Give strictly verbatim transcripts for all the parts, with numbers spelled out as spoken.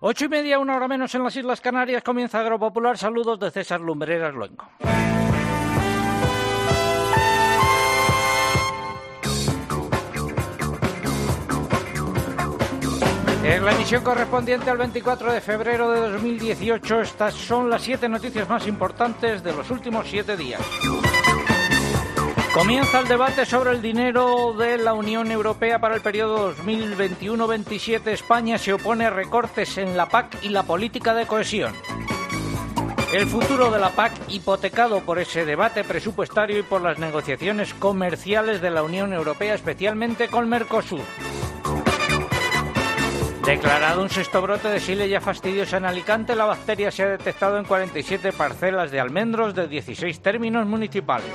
Ocho y media, una hora menos en las Islas Canarias, comienza Agropopular. Saludos de César Lumbreras Luengo. En la emisión correspondiente al veinticuatro de febrero de dos mil dieciocho, estas son las siete noticias más importantes de los últimos siete días. Comienza el debate sobre el dinero de la Unión Europea para el periodo dos mil veintiuno veintisiete. España se opone a recortes en la P A C y la política de cohesión. El futuro de la P A C hipotecado por ese debate presupuestario y por las negociaciones comerciales de la Unión Europea, especialmente con Mercosur. Declarado un sexto brote de Xylella fastidiosa en Alicante, la bacteria se ha detectado en cuarenta y siete parcelas de almendros de dieciséis términos municipales.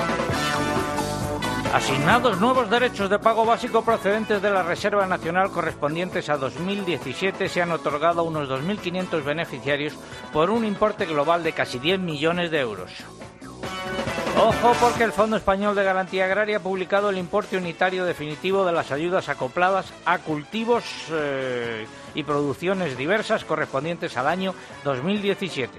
Asignados nuevos derechos de pago básico procedentes de la Reserva Nacional correspondientes a dos mil diecisiete, se han otorgado a unos dos mil quinientos beneficiarios por un importe global de casi diez millones de euros. Ojo, porque el Fondo Español de Garantía Agraria ha publicado el importe unitario definitivo de las ayudas acopladas a cultivos eh, y producciones diversas correspondientes al año dos mil diecisiete.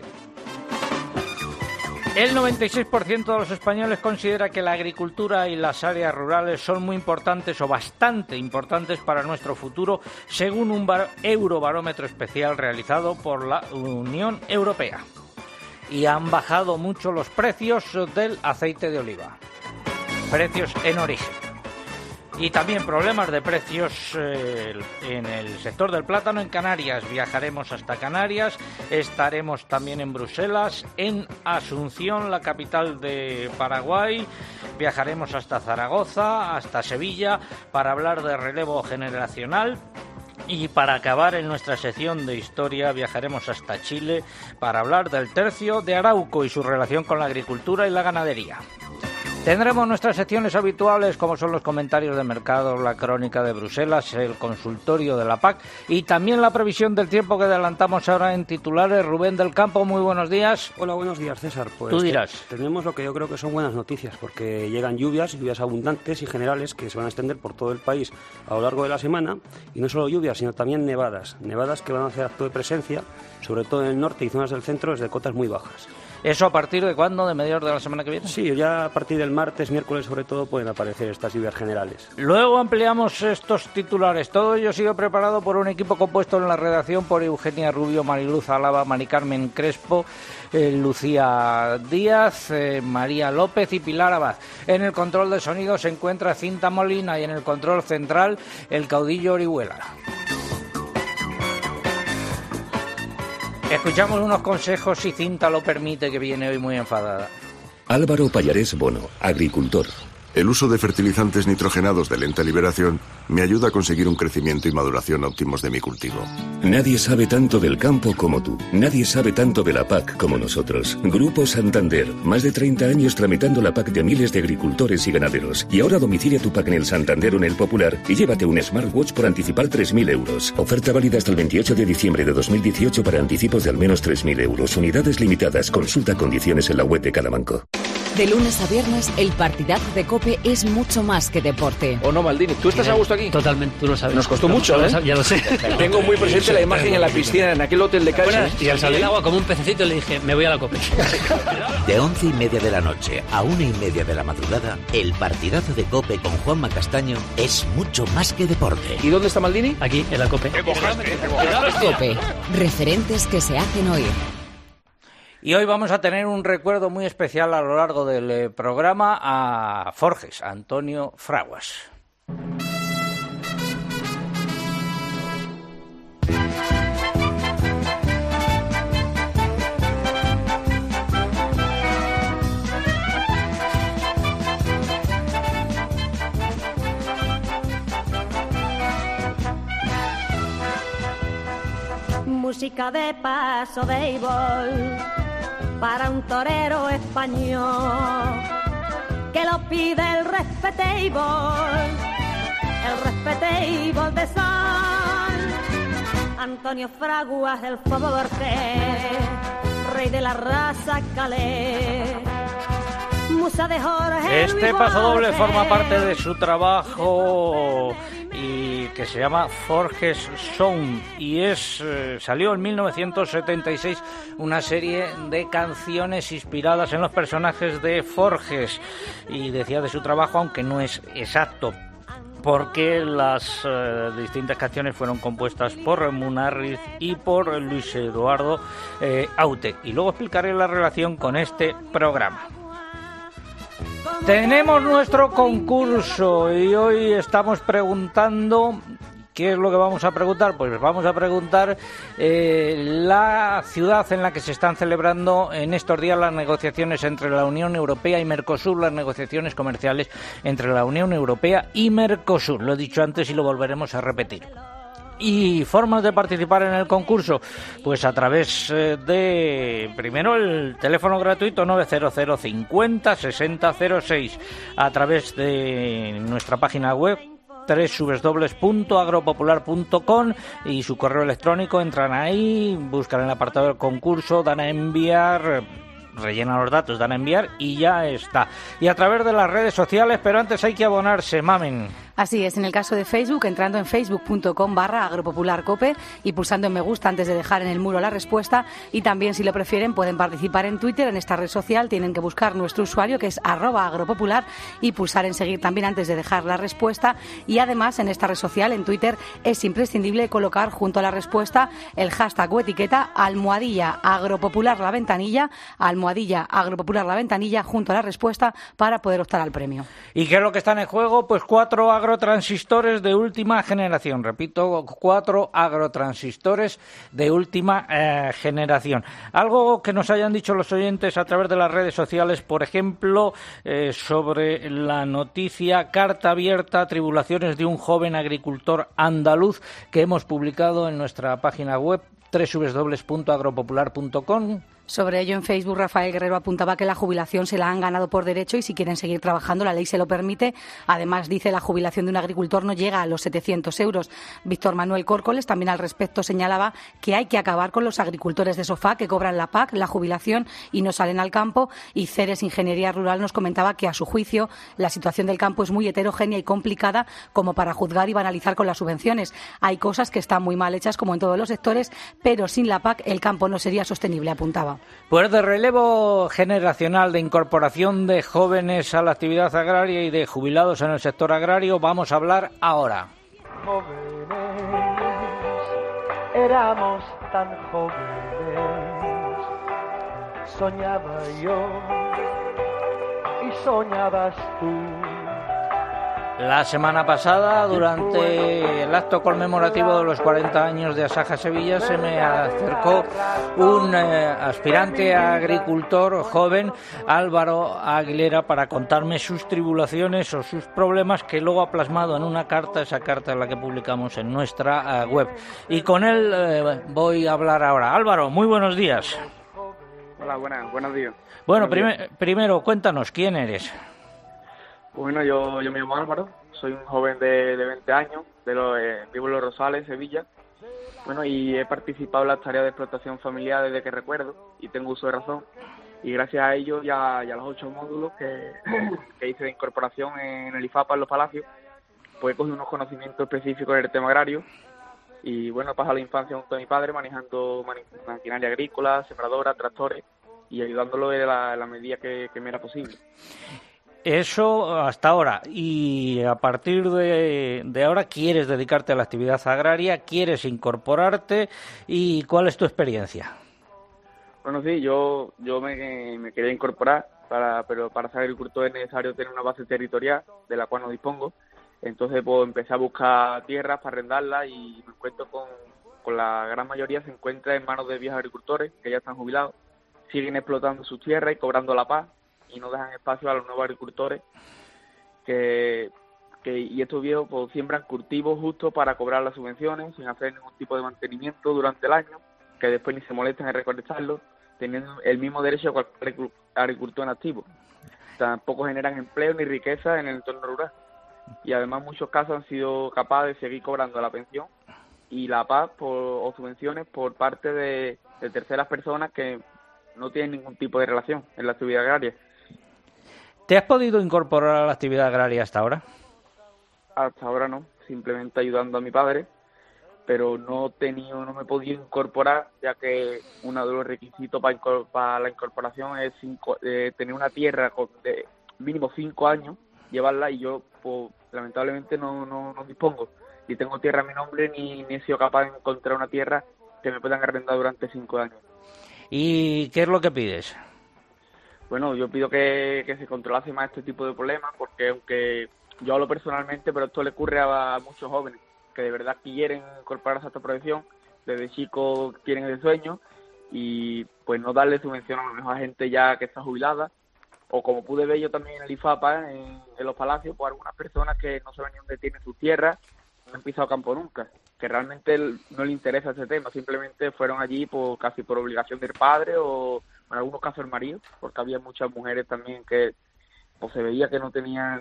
El noventa y seis por ciento de los españoles considera que la agricultura y las áreas rurales son muy importantes o bastante importantes para nuestro futuro, según un bar- eurobarómetro especial realizado por la Unión Europea. Y han bajado mucho los precios del aceite de oliva. Precios en origen. Y también problemas de precios eh, en el sector del plátano en Canarias. Viajaremos hasta Canarias, estaremos también en Bruselas, en Asunción, la capital de Paraguay. Viajaremos hasta Zaragoza, hasta Sevilla, para hablar de relevo generacional. Y para acabar en nuestra sección de historia, viajaremos hasta Chile para hablar del tercio de Arauco y su relación con la agricultura y la ganadería. Tendremos nuestras secciones habituales, como son los comentarios de mercado, la crónica de Bruselas, el consultorio de la P A C y también la previsión del tiempo que adelantamos ahora en titulares. Rubén del Campo, muy buenos días. Hola, buenos días, César. Pues tú dirás. Tenemos lo que yo creo que son buenas noticias, porque llegan lluvias, lluvias abundantes y generales que se van a extender por todo el país a lo largo de la semana, y no solo lluvias, sino también nevadas, nevadas que van a hacer acto de presencia, sobre todo en el norte y zonas del centro, desde cotas muy bajas. ¿Eso a partir de cuándo? ¿De mediados de la semana que viene? Sí, ya a partir del martes, miércoles sobre todo, pueden aparecer estas lluvias generales. Luego ampliamos estos titulares. Todo ello ha sido preparado por un equipo compuesto en la redacción por Eugenia Rubio, Mariluz Alaba, Mari Carmen Crespo, eh, Lucía Díaz, eh, María López y Pilar Abad. En el control de sonido se encuentra Cinta Molina y en el control central el caudillo Orihuela. Escuchamos unos consejos, si Cinta lo permite, que viene hoy muy enfadada. Álvaro Pallarés Bono, agricultor. El uso de fertilizantes nitrogenados de lenta liberación me ayuda a conseguir un crecimiento y maduración óptimos de mi cultivo. Nadie sabe tanto del campo como tú. Nadie sabe tanto de la P A C como nosotros. Grupo Santander. Más de treinta años tramitando la P A C de miles de agricultores y ganaderos. Y ahora domicilia tu P A C en el Santander o en el Popular y llévate un smartwatch por anticipar tres mil euros. Oferta válida hasta el veintiocho de diciembre de dos mil dieciocho para anticipos de al menos tres mil euros. Unidades limitadas. Consulta condiciones en la web de cada banco. De lunes a viernes, el partidazo de COPE es mucho más que deporte. ¿O no, Maldini? ¿Tú estás a gusto aquí? Totalmente, tú lo sabes. Nos costó mucho, ¿eh? Ya lo sé. Tengo muy presente la imagen en la piscina, en aquel hotel de Caixa. Y al salir del agua como un pececito le dije, me voy a la COPE. De once y media de la noche a una y media de la madrugada, el partidazo de COPE con Juanma Castaño es mucho más que deporte. ¿Y dónde está Maldini? Aquí, en la COPE. COPE, referentes que se hacen oír. Y hoy vamos a tener un recuerdo muy especial a lo largo del eh, programa a Forges, a Antonio Fraguas. Música de paso béisbol para un torero español que lo pide el respetable, el respetable de San Antonio Fraguas, el Forges, rey de la raza calé. Musa de Jorge. Este paso doble forma parte de su trabajo y que se llama Forges Sound y es eh, salió en mil novecientos setenta y seis una serie de canciones inspiradas en los personajes de Forges, y decía de su trabajo, aunque no es exacto, porque las eh, distintas canciones fueron compuestas por Munarriz y por Luis Eduardo eh, Aute, y luego explicaré la relación con este programa. Tenemos nuestro concurso y hoy estamos preguntando... ¿Qué es lo que vamos a preguntar? Pues vamos a preguntar eh, la ciudad en la que se están celebrando en estos días las negociaciones entre la Unión Europea y Mercosur, las negociaciones comerciales entre la Unión Europea y Mercosur. Lo he dicho antes y lo volveremos a repetir. ¿Y formas de participar en el concurso? Pues a través de, primero, el teléfono gratuito nueve cero cero cincuenta sesenta cero seis, a través de nuestra página web doble u doble u doble u punto agropopular punto com y su correo electrónico. Entran ahí, buscan el apartado del concurso, dan a enviar, rellenan los datos, dan a enviar y ya está. Y a través de las redes sociales, pero antes hay que abonarse, Mamen. Así es, en el caso de Facebook, entrando en facebook punto com barra agropopularcope y pulsando en me gusta antes de dejar en el muro la respuesta, y también, si lo prefieren, pueden participar en Twitter. En esta red social tienen que buscar nuestro usuario, que es arroba agropopular, y pulsar en seguir también antes de dejar la respuesta. Y además, en esta red social, en Twitter, es imprescindible colocar junto a la respuesta el hashtag o etiqueta almohadilla agropopular la ventanilla, almohadilla agropopular la ventanilla junto a la respuesta, para poder optar al premio. ¿Y qué es lo que está en juego? Pues cuatro agrotransistores de última generación. Repito, cuatro agrotransistores de última eh, generación. Algo que nos hayan dicho los oyentes a través de las redes sociales, por ejemplo, eh, sobre la noticia Carta abierta, tribulaciones de un joven agricultor andaluz, que hemos publicado en nuestra página web doble u doble u doble u punto agropopular punto com. Sobre ello, en Facebook, Rafael Guerrero apuntaba que la jubilación se la han ganado por derecho y si quieren seguir trabajando, la ley se lo permite. Además, dice, la jubilación de un agricultor no llega a los setecientos euros. Víctor Manuel Córcoles también al respecto señalaba que hay que acabar con los agricultores de sofá que cobran la P A C, la jubilación, y no salen al campo. Y Ceres Ingeniería Rural nos comentaba que, a su juicio, la situación del campo es muy heterogénea y complicada como para juzgar y banalizar con las subvenciones. Hay cosas que están muy mal hechas, como en todos los sectores, pero sin la P A C el campo no sería sostenible, apuntaba. Pues de relevo generacional, de incorporación de jóvenes a la actividad agraria y de jubilados en el sector agrario, vamos a hablar ahora. Jóvenes, éramos tan jóvenes, soñaba yo y soñabas tú. La semana pasada, durante el acto conmemorativo de los cuarenta años de Asaja Sevilla, se me acercó un eh, aspirante a agricultor joven, Álvaro Aguilera, para contarme sus tribulaciones o sus problemas, que luego ha plasmado en una carta, esa carta es la que publicamos en nuestra uh, web. Y con él eh, voy a hablar ahora. Álvaro, muy buenos días. Hola, buenas, buenos días. Bueno, buenos prim- días. primero, cuéntanos, ¿quién eres? Bueno, yo, yo me llamo Álvaro, soy un joven de, de veinte años, de los, eh, vivo en Los Rosales, Sevilla. Bueno, y he participado en las tareas de explotación familiar desde que recuerdo y tengo uso de razón. Y gracias a ello y a, y a los ocho módulos que, que hice de incorporación en el I F A P A en Los Palacios, pues he cogido unos conocimientos específicos en el tema agrario. Y bueno, he pasado la infancia junto a mi padre manejando maquinaria agrícola, sembradoras, tractores y ayudándolo en la, en la medida que, que me era posible. Eso hasta ahora. Y a partir de, de ahora, ¿quieres dedicarte a la actividad agraria? ¿Quieres incorporarte? ¿Y cuál es tu experiencia? Bueno, sí, yo yo me, me quería incorporar, para pero para ser agricultor es necesario tener una base territorial de la cual no dispongo. Entonces, pues empecé a buscar tierras para arrendarlas y me encuentro con, con la gran mayoría se encuentra en manos de viejos agricultores que ya están jubilados, siguen explotando sus tierras y cobrando la P A C, y no dejan espacio a los nuevos agricultores que, que y estos viejos pues siembran cultivos justo para cobrar las subvenciones sin hacer ningún tipo de mantenimiento durante el año, que después ni se molestan en recolectarlo, teniendo el mismo derecho que cualquier agricultor en activo. Tampoco generan empleo ni riqueza en el entorno rural, y además en muchos casos han sido capaces de seguir cobrando la pensión y la P A C por, o subvenciones por parte de, de terceras personas que no tienen ningún tipo de relación en la actividad agraria. ¿Te has podido incorporar a la actividad agraria hasta ahora? Hasta ahora no. simplemente ayudando a mi padre, pero no he tenido, no me he podido incorporar, ya que uno de los requisitos para, para la incorporación es cinco, eh, tener una tierra con de mínimo cinco años, llevarla, y yo pues, lamentablemente no, no, no dispongo, ni tengo tierra a mi nombre, ni, ni he sido capaz de encontrar una tierra que me puedan arrendar durante cinco años. ¿Y qué es lo que pides? Bueno, yo pido que, que se controlase más este tipo de problemas, porque aunque yo hablo personalmente, pero esto le ocurre a, a muchos jóvenes que de verdad quieren incorporarse a esta profesión, desde chicos tienen ese sueño, y pues no darle subvención a lo mejor a gente ya que está jubilada, o como pude ver yo también en el IFAPA, en, en los palacios, pues algunas personas que no saben ni dónde tienen sus tierras, no han pisado campo nunca, que realmente no le interesa ese tema, simplemente fueron allí por casi por obligación del padre, o en algunos casos el marido, porque había muchas mujeres también que pues se veía que no tenían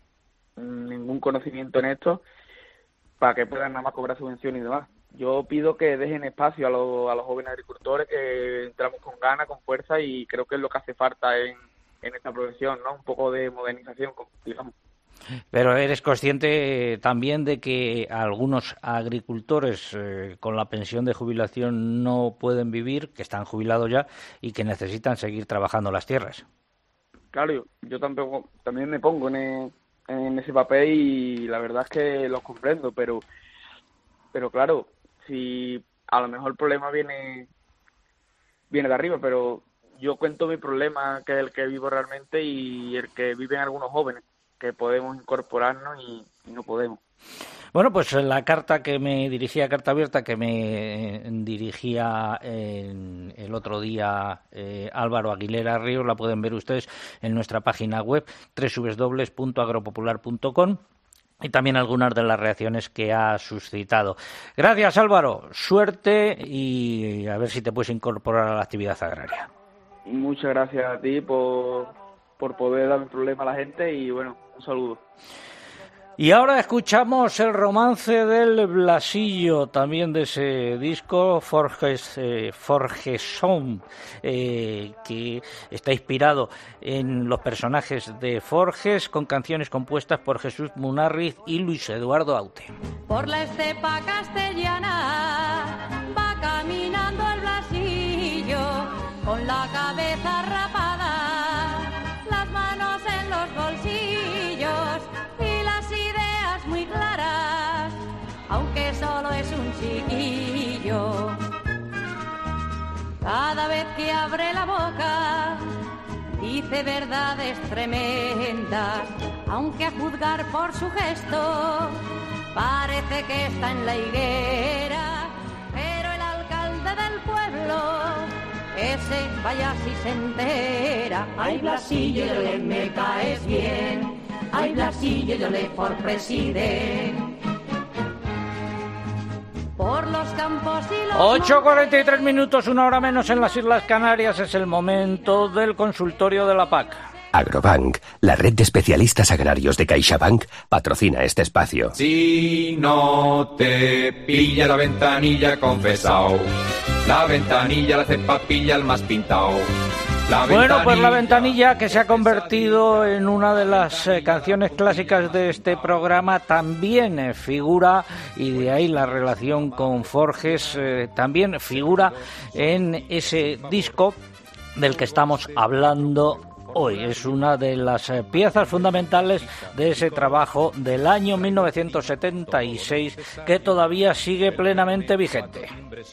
ningún conocimiento en esto, para que puedan nada más cobrar subvención y demás. Yo pido que dejen espacio a, los, a los jóvenes agricultores, que entramos con ganas, con fuerza, y creo que es lo que hace falta en, en esta profesión, ¿no? Un poco de modernización, digamos. Pero eres consciente también de que algunos agricultores eh, con la pensión de jubilación no pueden vivir, que están jubilados ya y que necesitan seguir trabajando las tierras. Claro, yo, yo tampoco, también me pongo en, el, en ese papel, y la verdad es que los comprendo, pero pero claro, si a lo mejor el problema viene viene de arriba, pero yo cuento mi problema, que es el que vivo realmente y el que viven algunos jóvenes, que podemos incorporarnos y, y no podemos. Bueno, pues la carta que me dirigía, carta abierta que me dirigía en el otro día eh, Álvaro Aguilera Ríos, la pueden ver ustedes en nuestra página web doble u doble u doble u punto agropopular punto com, y también algunas de las reacciones que ha suscitado. Gracias, Álvaro, suerte, y a ver si te puedes incorporar a la actividad agraria. Muchas gracias a ti por, por poder dar un problema a la gente, y bueno, un saludo. Y ahora escuchamos el romance del Blasillo, también de ese disco, Forges, eh, Forgesón, eh, que está inspirado en los personajes de Forges, con canciones compuestas por Jesús Munarriz y Luis Eduardo Aute. Por la estepa castellana va caminando el Blasillo, con la cabeza rapada, las manos en los bolsillos y las ideas muy claras, aunque solo es un chiquillo. Cada vez que abre la boca dice verdades tremendas, aunque a juzgar por su gesto parece que está en la higuera, pero el alcalde del pueblo, ese vaya si se entera. Ay, Blasillo, yo le me caes bien, ay, Blasillo, yo le por presidente. Por los campos y los ocho cuarenta y tres minutos, una hora menos en las Islas Canarias, es el momento del consultorio de la P A C. Agrobank, la red de especialistas agrarios de CaixaBank, patrocina este espacio. Si no te pilla la ventanilla, confesao, la ventanilla la cepa pilla el más pintao. La bueno, pues La Ventanilla, que se ha convertido en una de las eh, canciones clásicas de este programa, también eh, figura, y de ahí la relación con Forges, eh, también figura en ese disco del que estamos hablando hoy. Es una de las eh, piezas fundamentales de ese trabajo del año mil novecientos setenta y seis, que todavía sigue plenamente vigente.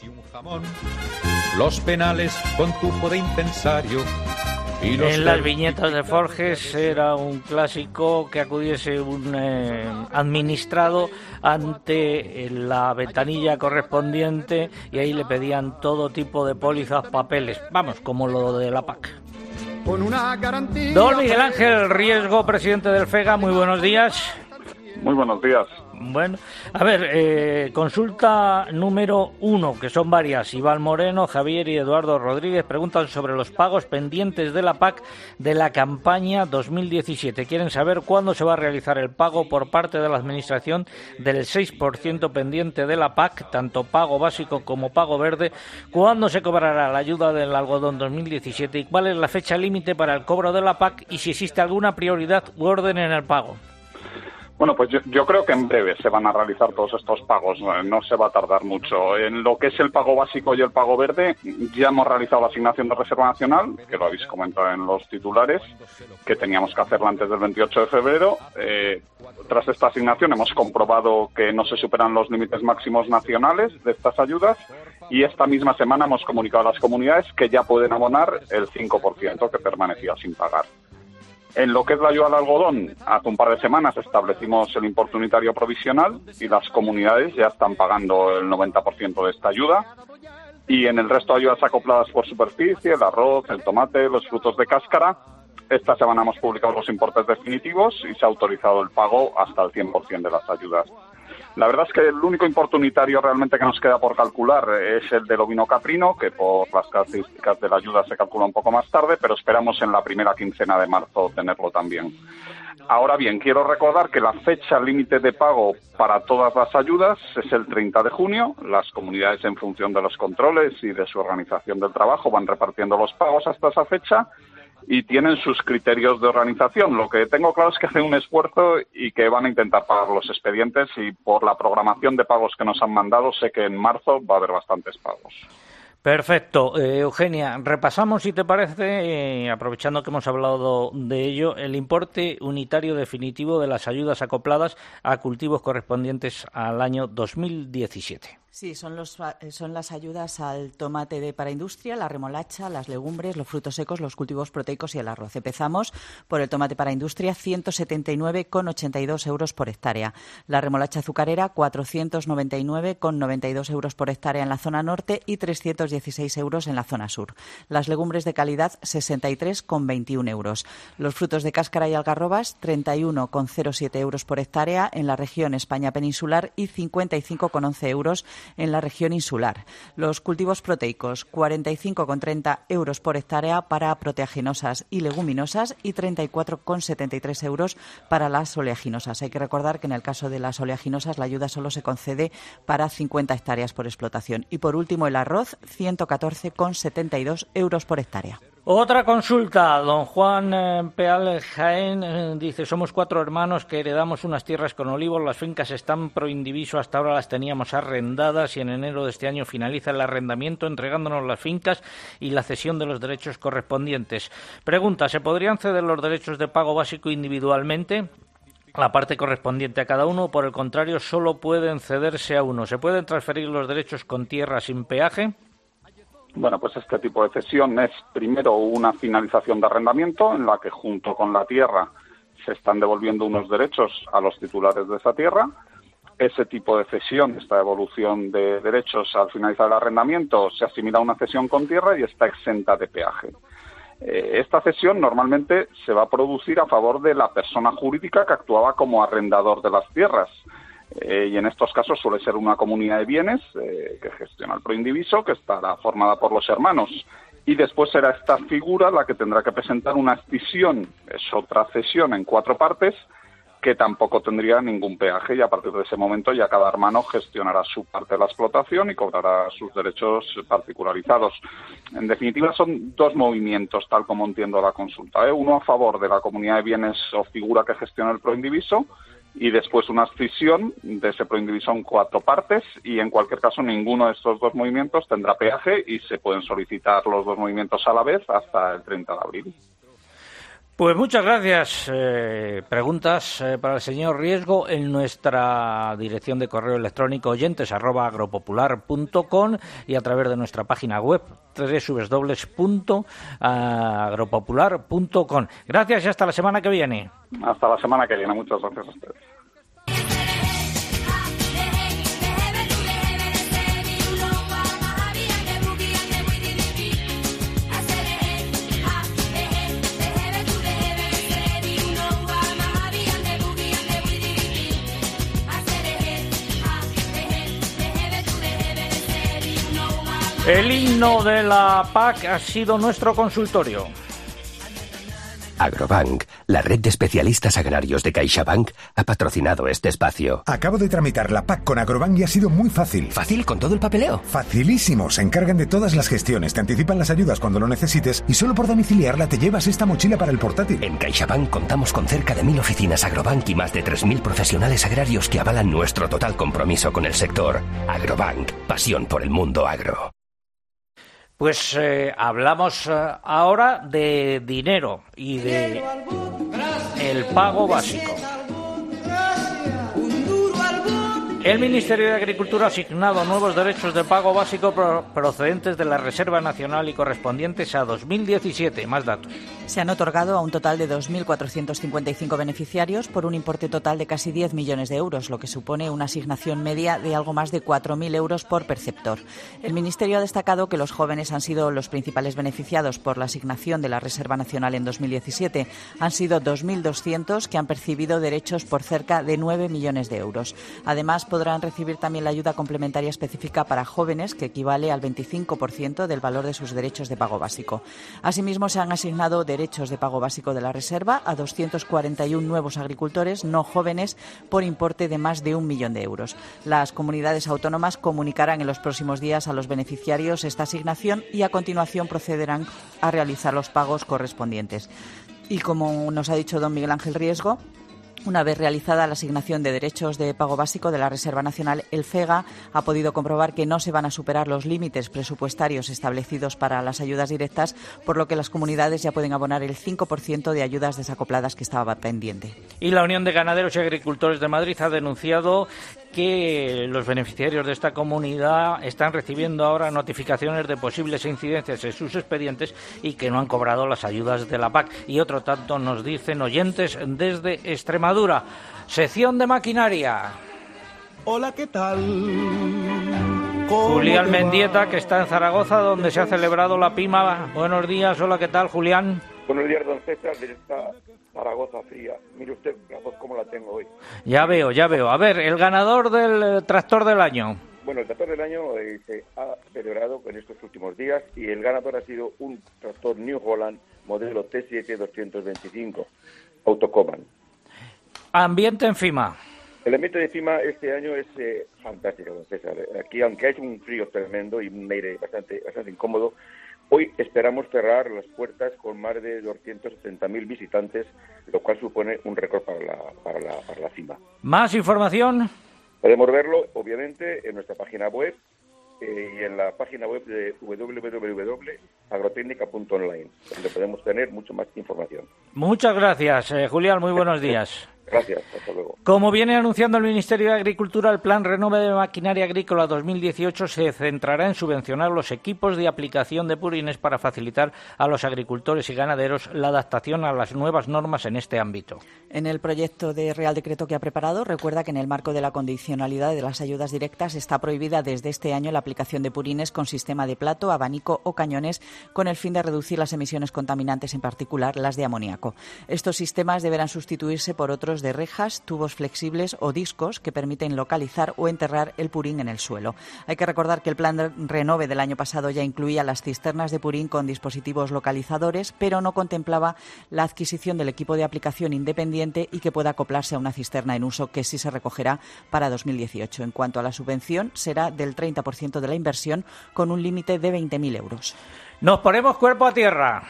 Los penales con tufo de incensario. Y los en las viñetas de Forges era un clásico que acudiese un eh, administrado ante la ventanilla correspondiente, y ahí le pedían todo tipo de pólizas, papeles, vamos, como lo de la P A C. Con una garantía. Don Miguel Ángel Riesgo, presidente del FEGA, muy buenos días. Muy buenos días. Bueno, a ver, eh, consulta número uno, que son varias. Iván Moreno, Javier y Eduardo Rodríguez preguntan sobre los pagos pendientes de la P A C de la campaña dos mil diecisiete. Quieren saber cuándo se va a realizar el pago por parte de la Administración del seis por ciento pendiente de la P A C, tanto pago básico como pago verde, cuándo se cobrará la ayuda del algodón dos mil diecisiete y cuál es la fecha límite para el cobro de la P A C, y si existe alguna prioridad u orden en el pago. Bueno, pues yo, yo creo que en breve se van a realizar todos estos pagos, no, no se va a tardar mucho. En lo que es el pago básico y el pago verde, ya hemos realizado la asignación de Reserva Nacional, que lo habéis comentado en los titulares, que teníamos que hacerla antes del veintiocho de febrero. Eh, tras esta asignación hemos comprobado que no se superan los límites máximos nacionales de estas ayudas y esta misma semana hemos comunicado a las comunidades que ya pueden abonar el cinco por ciento que permanecía sin pagar. En lo que es la ayuda al algodón, hace un par de semanas establecimos el importe unitario provisional y las comunidades ya están pagando el noventa por ciento de esta ayuda. Y en el resto de ayudas acopladas por superficie, el arroz, el tomate, los frutos de cáscara, esta semana hemos publicado los importes definitivos y se ha autorizado el pago hasta el cien por ciento de las ayudas. La verdad es que el único importe unitario realmente que nos queda por calcular es el del ovino caprino, que por las características de la ayuda se calcula un poco más tarde, pero esperamos en la primera quincena de marzo tenerlo también. Ahora bien, quiero recordar que la fecha límite de pago para todas las ayudas es el treinta de junio. Las comunidades, en función de los controles y de su organización del trabajo, van repartiendo los pagos hasta esa fecha y tienen sus criterios de organización. Lo que tengo claro es que hacen un esfuerzo y que van a intentar pagar los expedientes, y por la programación de pagos que nos han mandado sé que en marzo va a haber bastantes pagos. Perfecto. Eh, Eugenia, repasamos, si te parece, eh, aprovechando que hemos hablado de ello, el importe unitario definitivo de las ayudas acopladas a cultivos correspondientes al año dos mil diecisiete. Sí, son, los, son las ayudas al tomate de para industria, la remolacha, las legumbres, los frutos secos, los cultivos proteicos y el arroz. Empezamos por el tomate para industria, ciento setenta y nueve coma ochenta y dos euros por hectárea. La remolacha azucarera, cuatrocientos noventa y nueve coma noventa y dos euros por hectárea en la zona norte y trescientos dieciséis euros en la zona sur. Las legumbres de calidad, sesenta y tres coma veintiuno euros. Los frutos de cáscara y algarrobas, treinta y uno coma cero siete euros por hectárea en la región España peninsular y cincuenta y cinco coma once euros en la región insular. Los cultivos proteicos, cuarenta y cinco coma treinta euros por hectárea para proteaginosas y leguminosas y treinta y cuatro coma setenta y tres euros para las oleaginosas. Hay que recordar que en el caso de las oleaginosas la ayuda solo se concede para cincuenta hectáreas por explotación. Y por último el arroz, ciento catorce coma setenta y dos euros por hectárea. Otra consulta, don Juan eh, Peal Jaén eh, dice: somos cuatro hermanos que heredamos unas tierras con olivos, las fincas están pro indiviso, hasta ahora las teníamos arrendadas y en enero de este año finaliza el arrendamiento entregándonos las fincas y la cesión de los derechos correspondientes. Pregunta: ¿se podrían ceder los derechos de pago básico individualmente, la parte correspondiente a cada uno, o por el contrario solo pueden cederse a uno? ¿Se pueden transferir los derechos con tierra sin peaje? Bueno, pues este tipo de cesión es primero una finalización de arrendamiento en la que junto con la tierra se están devolviendo unos derechos a los titulares de esa tierra. Ese tipo de cesión, esta devolución de derechos al finalizar el arrendamiento, se asimila a una cesión con tierra y está exenta de peaje. Eh, esta cesión normalmente se va a producir a favor de la persona jurídica que actuaba como arrendador de las tierras. Eh, y en estos casos suele ser una comunidad de bienes eh, que gestiona el proindiviso, que estará formada por los hermanos. Y después será esta figura la que tendrá que presentar una escisión, es otra cesión en cuatro partes, que tampoco tendría ningún peaje, y a partir de ese momento ya cada hermano gestionará su parte de la explotación y cobrará sus derechos particularizados. En definitiva, son dos movimientos, tal como entiendo la consulta, ¿eh? Uno a favor de la comunidad de bienes o figura que gestiona el proindiviso, y después una escisión de ese proindiviso en cuatro partes, y en cualquier caso ninguno de estos dos movimientos tendrá peaje y se pueden solicitar los dos movimientos a la vez hasta el treinta de abril. Pues muchas gracias. Eh, preguntas eh, para el señor Riesgo en nuestra dirección de correo electrónico oyentes arroba agropopular punto com y a través de nuestra página web doble u doble u doble u punto agropopular punto com. Gracias y hasta la semana que viene. Hasta la semana que viene. Muchas gracias a ustedes. El himno de la P A C ha sido nuestro consultorio. Agrobank, la red de especialistas agrarios de CaixaBank, ha patrocinado este espacio. Acabo de tramitar la P A C con Agrobank y ha sido muy fácil. ¿Fácil con todo el papeleo? Facilísimo. Se encargan de todas las gestiones, te anticipan las ayudas cuando lo necesites y solo por domiciliarla te llevas esta mochila para el portátil. En CaixaBank contamos con cerca de mil oficinas Agrobank y más de tres mil profesionales agrarios que avalan nuestro total compromiso con el sector. Agrobank, pasión por el mundo agro. Pues eh, hablamos eh, ahora de dinero y de el pago básico. El Ministerio de Agricultura ha asignado nuevos derechos de pago básico pro- procedentes de la Reserva Nacional y correspondientes a dos mil diecisiete. Más datos. Se han otorgado a un total de dos mil cuatrocientos cincuenta y cinco beneficiarios por un importe total de casi diez millones de euros, lo que supone una asignación media de algo más de cuatro mil euros por perceptor. El Ministerio ha destacado que los jóvenes han sido los principales beneficiados por la asignación de la Reserva Nacional en dos mil diecisiete. Han sido dos mil doscientos que han percibido derechos por cerca de nueve millones de euros. Además, podrán recibir también la ayuda complementaria específica para jóvenes, que equivale al veinticinco por ciento del valor de sus derechos de pago básico. Asimismo, se han asignado derechos de pago básico de la Reserva a doscientos cuarenta y uno nuevos agricultores no jóvenes por importe de más de un millón de euros. Las comunidades autónomas comunicarán en los próximos días a los beneficiarios esta asignación y a continuación procederán a realizar los pagos correspondientes. Y como nos ha dicho don Miguel Ángel Riesgo, una vez realizada la asignación de derechos de pago básico de la Reserva Nacional, el FEGA ha podido comprobar que no se van a superar los límites presupuestarios establecidos para las ayudas directas, por lo que las comunidades ya pueden abonar el cinco por ciento de ayudas desacopladas que estaba pendiente. Y la Unión de Ganaderos y Agricultores de Madrid ha denunciado que los beneficiarios de esta comunidad están recibiendo ahora notificaciones de posibles incidencias en sus expedientes y que no han cobrado las ayudas de la P A C. Y otro tanto nos dicen oyentes desde Extremadura. Sección de maquinaria. Hola, ¿qué tal? Julián Mendieta, que está en Zaragoza, donde se ha celebrado la PIMA. Buenos días, hola, ¿qué tal, Julián? Buenos días, don César, de esta Zaragoza fría. Mire usted la voz cómo la tengo hoy. Ya veo, ya veo. A ver, el ganador del eh, tractor del año. Bueno, el tractor del año eh, se ha celebrado en estos últimos días y el ganador ha sido un tractor New Holland modelo T siete doscientos veinticinco, Autocommand. Ambiente en FIMA. El ambiente de FIMA este año es eh, fantástico, don César. Aquí, aunque es un frío tremendo y un aire bastante, bastante incómodo, hoy esperamos cerrar las puertas con más de doscientos setenta mil visitantes, lo cual supone un récord para la, para la, para la FIMA. ¿Más información? Podemos verlo, obviamente, en nuestra página web eh, y en la página web de doble u doble u doble u punto agrotecnica punto online, donde podemos tener mucho más información. Muchas gracias, eh, Julián. Muy buenos días. Gracias, hasta luego. Como viene anunciando el Ministerio de Agricultura, el Plan Renove de Maquinaria Agrícola dos mil dieciocho se centrará en subvencionar los equipos de aplicación de purines para facilitar a los agricultores y ganaderos la adaptación a las nuevas normas en este ámbito. En el proyecto de Real Decreto que ha preparado, recuerda que en el marco de la condicionalidad de las ayudas directas está prohibida desde este año la aplicación de purines con sistema de plato, abanico o cañones, con el fin de reducir las emisiones contaminantes, en particular las de amoníaco. Estos sistemas deberán sustituirse por otros de rejas, tubos flexibles o discos que permiten localizar o enterrar el purín en el suelo. Hay que recordar que el plan Renove del año pasado ya incluía las cisternas de purín con dispositivos localizadores, pero no contemplaba la adquisición del equipo de aplicación independiente y que pueda acoplarse a una cisterna en uso, que sí se recogerá para dos mil dieciocho. En cuanto a la subvención, será del treinta por ciento de la inversión, con un límite de veinte mil euros. Nos ponemos cuerpo a tierra.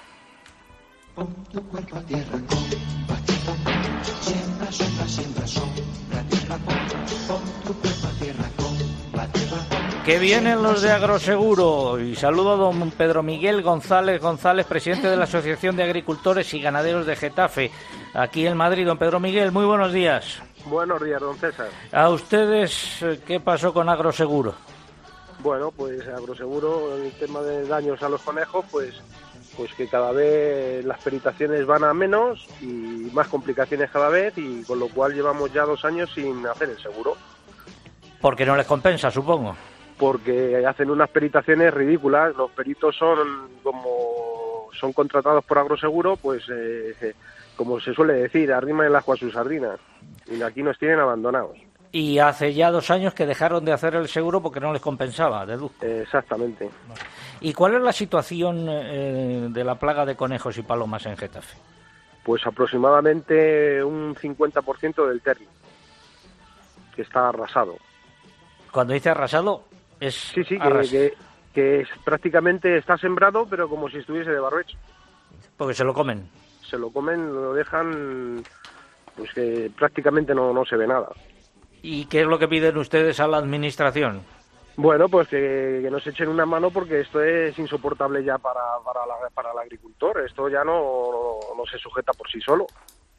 Pon tu cuerpo a tierra, compa tierra, siembra, siembra, siembra, sombra, tierra, pon tu cuerpo a tierra, compa tierra. Que vienen los de Agroseguro. Y saludo a don Pedro Miguel González González, presidente de la Asociación de Agricultores y Ganaderos de Getafe, aquí en Madrid. Don Pedro Miguel, muy buenos días. Buenos días, don César. ¿A ustedes qué pasó con Agroseguro? Bueno, pues Agroseguro, el tema de daños a los conejos, pues pues que cada vez las peritaciones van a menos y más complicaciones cada vez, y con lo cual llevamos ya dos años sin hacer el seguro. Porque no les compensa, supongo. Porque hacen unas peritaciones ridículas. Los peritos son, como son contratados por Agroseguro, pues eh, como se suele decir, arriman el ajo a sus sardinas. Y aquí nos tienen abandonados. Y hace ya dos años que dejaron de hacer el seguro porque no les compensaba, deduzco. Exactamente. ¿Y cuál es la situación eh, de la plaga de conejos y palomas en Getafe? Pues aproximadamente un cincuenta por ciento del terreno, que está arrasado. Cuando dice arrasado, es... Sí, sí, que, arras... que, que es, prácticamente está sembrado, pero como si estuviese de barbecho. Porque se lo comen. Se lo comen, lo dejan, pues que prácticamente no, no se ve nada. ¿Y qué es lo que piden ustedes a la administración? Bueno, pues que, que nos echen una mano porque esto es insoportable ya para, para, la, para el agricultor. Esto ya no, no, no se sujeta por sí solo.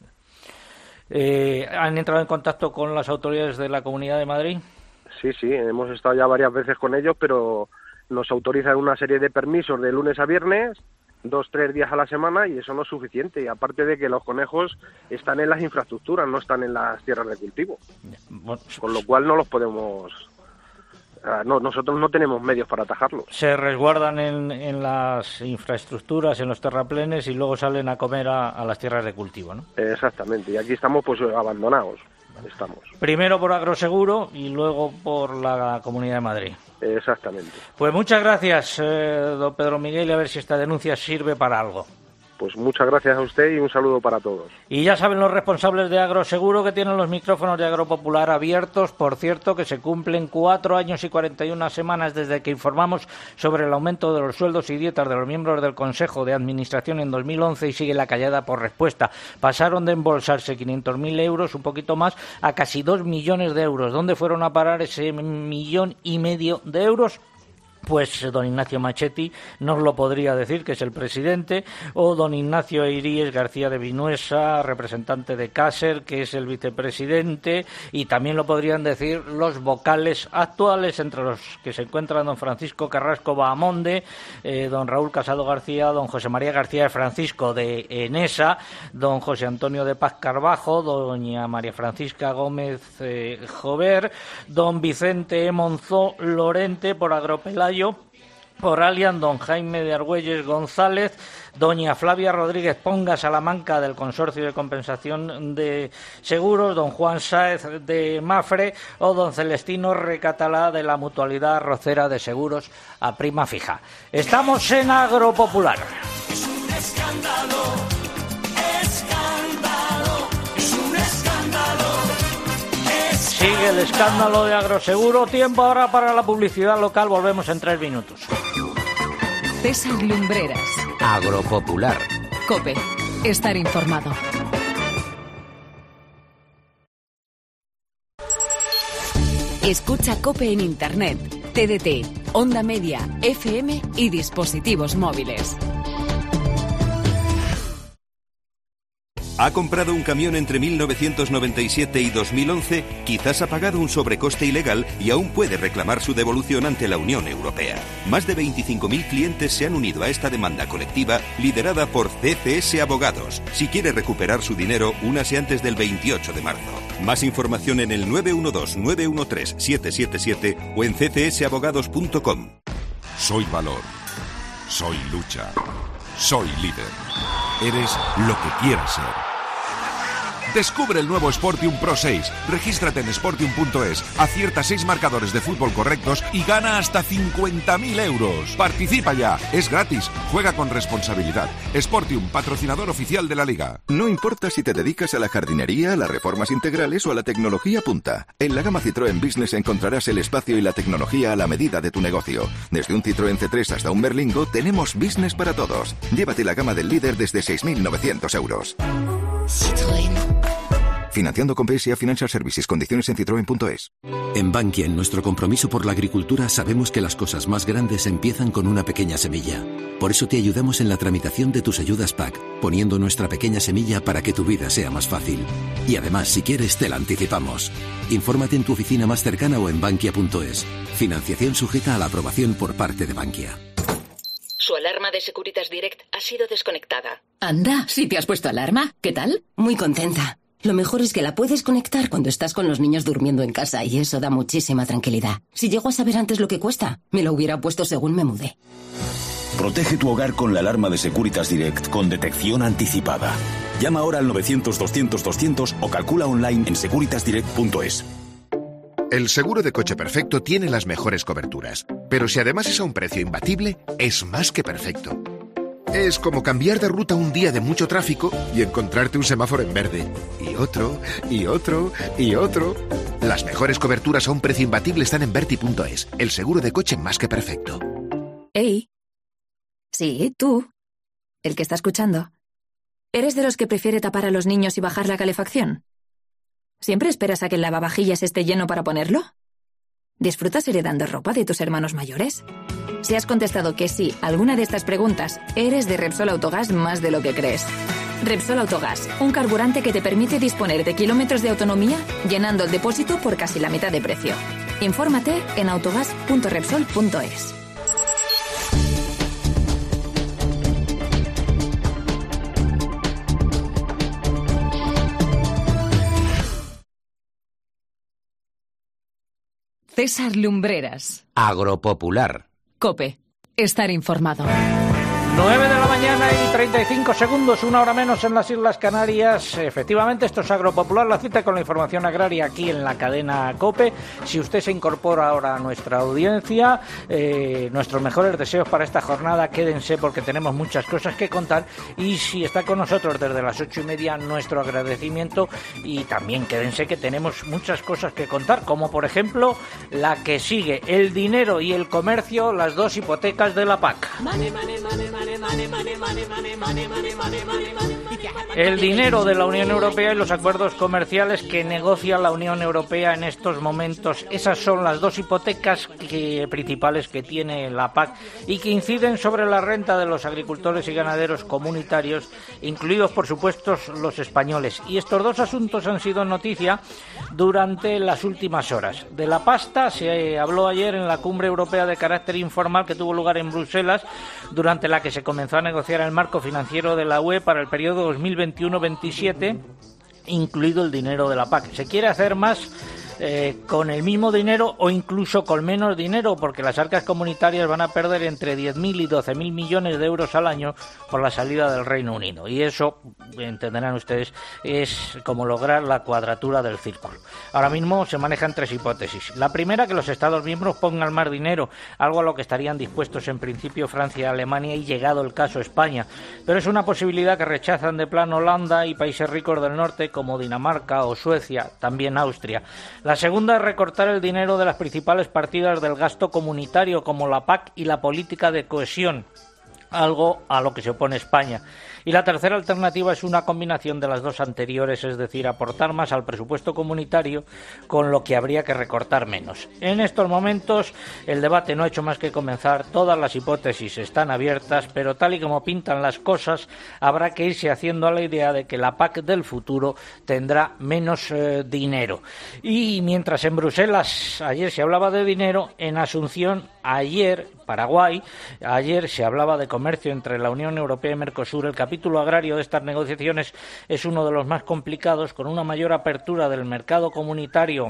Eh, ¿Han entrado en contacto con las autoridades de la Comunidad de Madrid? Sí, sí, hemos estado ya varias veces con ellos, pero nos autorizan una serie de permisos de lunes a viernes, dos, tres días a la semana, y eso no es suficiente. Y aparte de que los conejos están en las infraestructuras, no están en las tierras de cultivo. Bueno, con lo cual no los podemos... No, nosotros no tenemos medios para atajarlos. Se resguardan en, en las infraestructuras, en los terraplenes, y luego salen a comer a, a las tierras de cultivo, ¿no? Exactamente, y aquí estamos pues abandonados. Estamos. Primero por Agroseguro y luego por la Comunidad de Madrid. Exactamente. Pues muchas gracias, eh, don Pedro Miguel, y a ver si esta denuncia sirve para algo. Pues muchas gracias a usted y un saludo para todos. Y ya saben los responsables de Agroseguro que tienen los micrófonos de Agropopular abiertos. Por cierto, que se cumplen cuatro años y cuarenta y una semanas desde que informamos sobre el aumento de los sueldos y dietas de los miembros del Consejo de Administración en dos mil once, y sigue la callada por respuesta. Pasaron de embolsarse quinientos mil euros, un poquito más, a casi dos millones de euros. ¿Dónde fueron a parar ese millón y medio de euros? Pues don Ignacio Machetti nos lo podría decir, que es el presidente, o don Ignacio Eiríes García de Vinuesa, representante de Caser, que es el vicepresidente, y también lo podrían decir los vocales actuales, entre los que se encuentran don Francisco Carrasco Bahamonde, eh, don Raúl Casado García, don José María García de Francisco de Enesa, don José Antonio de Paz Carbajo, doña María Francisca Gómez eh, Jover, don Vicente Monzó Lorente por Agropelayo, por Alian, don Jaime de Argüelles González, doña Flavia Rodríguez Ponga Salamanca del Consorcio de Compensación de Seguros, don Juan Sáez de Mafre o don Celestino Recatalá de la Mutualidad Rocera de Seguros a prima fija. Estamos en Agropopular. Es un escándalo, escándalo, es un escándalo. Sigue el escándalo de Agroseguro. Tiempo ahora para la publicidad local. Volvemos en tres minutos. César Lumbreras. Agropopular. COPE. Estar informado. Escucha COPE en Internet, T D T, Onda Media, F M y dispositivos móviles. ¿Ha comprado un camión entre mil novecientos noventa y siete y dos mil once? Quizás ha pagado un sobrecoste ilegal y aún puede reclamar su devolución ante la Unión Europea. Más de veinticinco mil clientes se han unido a esta demanda colectiva liderada por C C S Abogados. Si quiere recuperar su dinero, únase antes del veintiocho de marzo. Más información en el nueve uno dos, nueve uno tres, siete siete siete o en c c s abogados punto com. Soy valor. Soy lucha. Soy líder. Eres lo que quieras ser. Descubre el nuevo Sportium Pro seis. Regístrate en sportium punto es, acierta seis marcadores de fútbol correctos y gana hasta cincuenta mil euros. Participa ya, es gratis, juega con responsabilidad. Sportium, patrocinador oficial de la Liga. No importa si te dedicas a la jardinería, a las reformas integrales o a la tecnología punta. En la gama Citroën Business encontrarás el espacio y la tecnología a la medida de tu negocio. Desde un Citroën C tres hasta un Berlingo, tenemos business para todos. Llévate la gama del líder desde seis mil novecientos euros. Citroën. Financiando con P S A Financial Services. Condiciones en citroen punto es. En Bankia, en nuestro compromiso por la agricultura, sabemos que las cosas más grandes empiezan con una pequeña semilla. Por eso te ayudamos en la tramitación de tus ayudas P A C, poniendo nuestra pequeña semilla para que tu vida sea más fácil. Y además, si quieres, te la anticipamos. Infórmate en tu oficina más cercana o en bankia punto es. Financiación sujeta a la aprobación por parte de Bankia. Su alarma de Securitas Direct ha sido desconectada. Anda, ¿sí te has puesto alarma? ¿Qué tal? Muy contenta. Lo mejor es que la puedes conectar cuando estás con los niños durmiendo en casa y eso da muchísima tranquilidad. Si llego a saber antes lo que cuesta, me lo hubiera puesto según me mudé. Protege tu hogar con la alarma de Securitas Direct con detección anticipada. Llama ahora al novecientos, doscientos, doscientos o calcula online en securitas direct punto es. El seguro de coche perfecto tiene las mejores coberturas, pero si además es a un precio imbatible, es más que perfecto. Es como cambiar de ruta un día de mucho tráfico y encontrarte un semáforo en verde. Y otro, y otro, y otro. Las mejores coberturas a un precio imbatible están en Verti punto es, el seguro de coche más que perfecto. Ey. Sí, tú. El que está escuchando. ¿Eres de los que prefiere tapar a los niños y bajar la calefacción? ¿Siempre esperas a que el lavavajillas esté lleno para ponerlo? ¿Disfrutas heredando ropa de tus hermanos mayores? Si has contestado que sí a alguna de estas preguntas, eres de Repsol Autogás más de lo que crees. Repsol Autogás, un carburante que te permite disponer de kilómetros de autonomía llenando el depósito por casi la mitad de precio. Infórmate en autogás punto repsol punto es. César Lumbreras. Agropopular. COPE. Estar informado. nueve de la mañana y treinta y cinco segundos, una hora menos en las Islas Canarias. Efectivamente, esto es Agropopular, la cita con la información agraria aquí en la cadena COPE. Si usted se incorpora ahora a nuestra audiencia, eh, nuestros mejores deseos para esta jornada, quédense porque tenemos muchas cosas que contar. Y si está con nosotros desde las ocho y media, nuestro agradecimiento. Y también quédense que tenemos muchas cosas que contar, como por ejemplo la que sigue, el dinero y el comercio, las dos hipotecas de la P A C. Money, money, money, money. El dinero de la Unión Europea y los acuerdos comerciales que negocia la Unión Europea en estos momentos. Esas son las dos hipotecas que, principales que tiene la P A C y que inciden sobre la renta de los agricultores y ganaderos comunitarios, incluidos por supuesto los españoles. Y estos dos asuntos han sido noticia durante las últimas horas. De la pasta se habló ayer en la cumbre europea de carácter informal que tuvo lugar en Bruselas, durante la que se comenzó a negociar el marco financiero de la U E para el periodo dos mil veintiuno veintisiete, incluido el dinero de la P A C. Se quiere hacer más eh, con el mismo dinero o incluso con menos dinero, porque las arcas comunitarias van a perder entre diez mil y doce mil millones de euros al año por la salida del Reino Unido. Y eso, entenderán ustedes, es como lograr la cuadratura del círculo. Ahora mismo se manejan tres hipótesis. La primera, que los Estados miembros pongan más dinero, algo a lo que estarían dispuestos en principio Francia y Alemania y, llegado el caso, España. Pero es una posibilidad que rechazan de plano Holanda y países ricos del norte como Dinamarca o Suecia, también Austria. La segunda es recortar el dinero de las principales partidas del gasto comunitario, como la P A C y la política de cohesión, algo a lo que se opone España. Y la tercera alternativa es una combinación de las dos anteriores, es decir, aportar más al presupuesto comunitario, con lo que habría que recortar menos. En estos momentos el debate no ha hecho más que comenzar, todas las hipótesis están abiertas, pero tal y como pintan las cosas, habrá que irse haciendo a la idea de que la P A C del futuro tendrá menos eh, dinero. Y mientras en Bruselas ayer se hablaba de dinero, en Asunción ayer, Paraguay, ayer se hablaba de comercio entre la Unión Europea y Mercosur. El capítulo agrario de estas negociaciones es uno de los más complicados, con una mayor apertura del mercado comunitario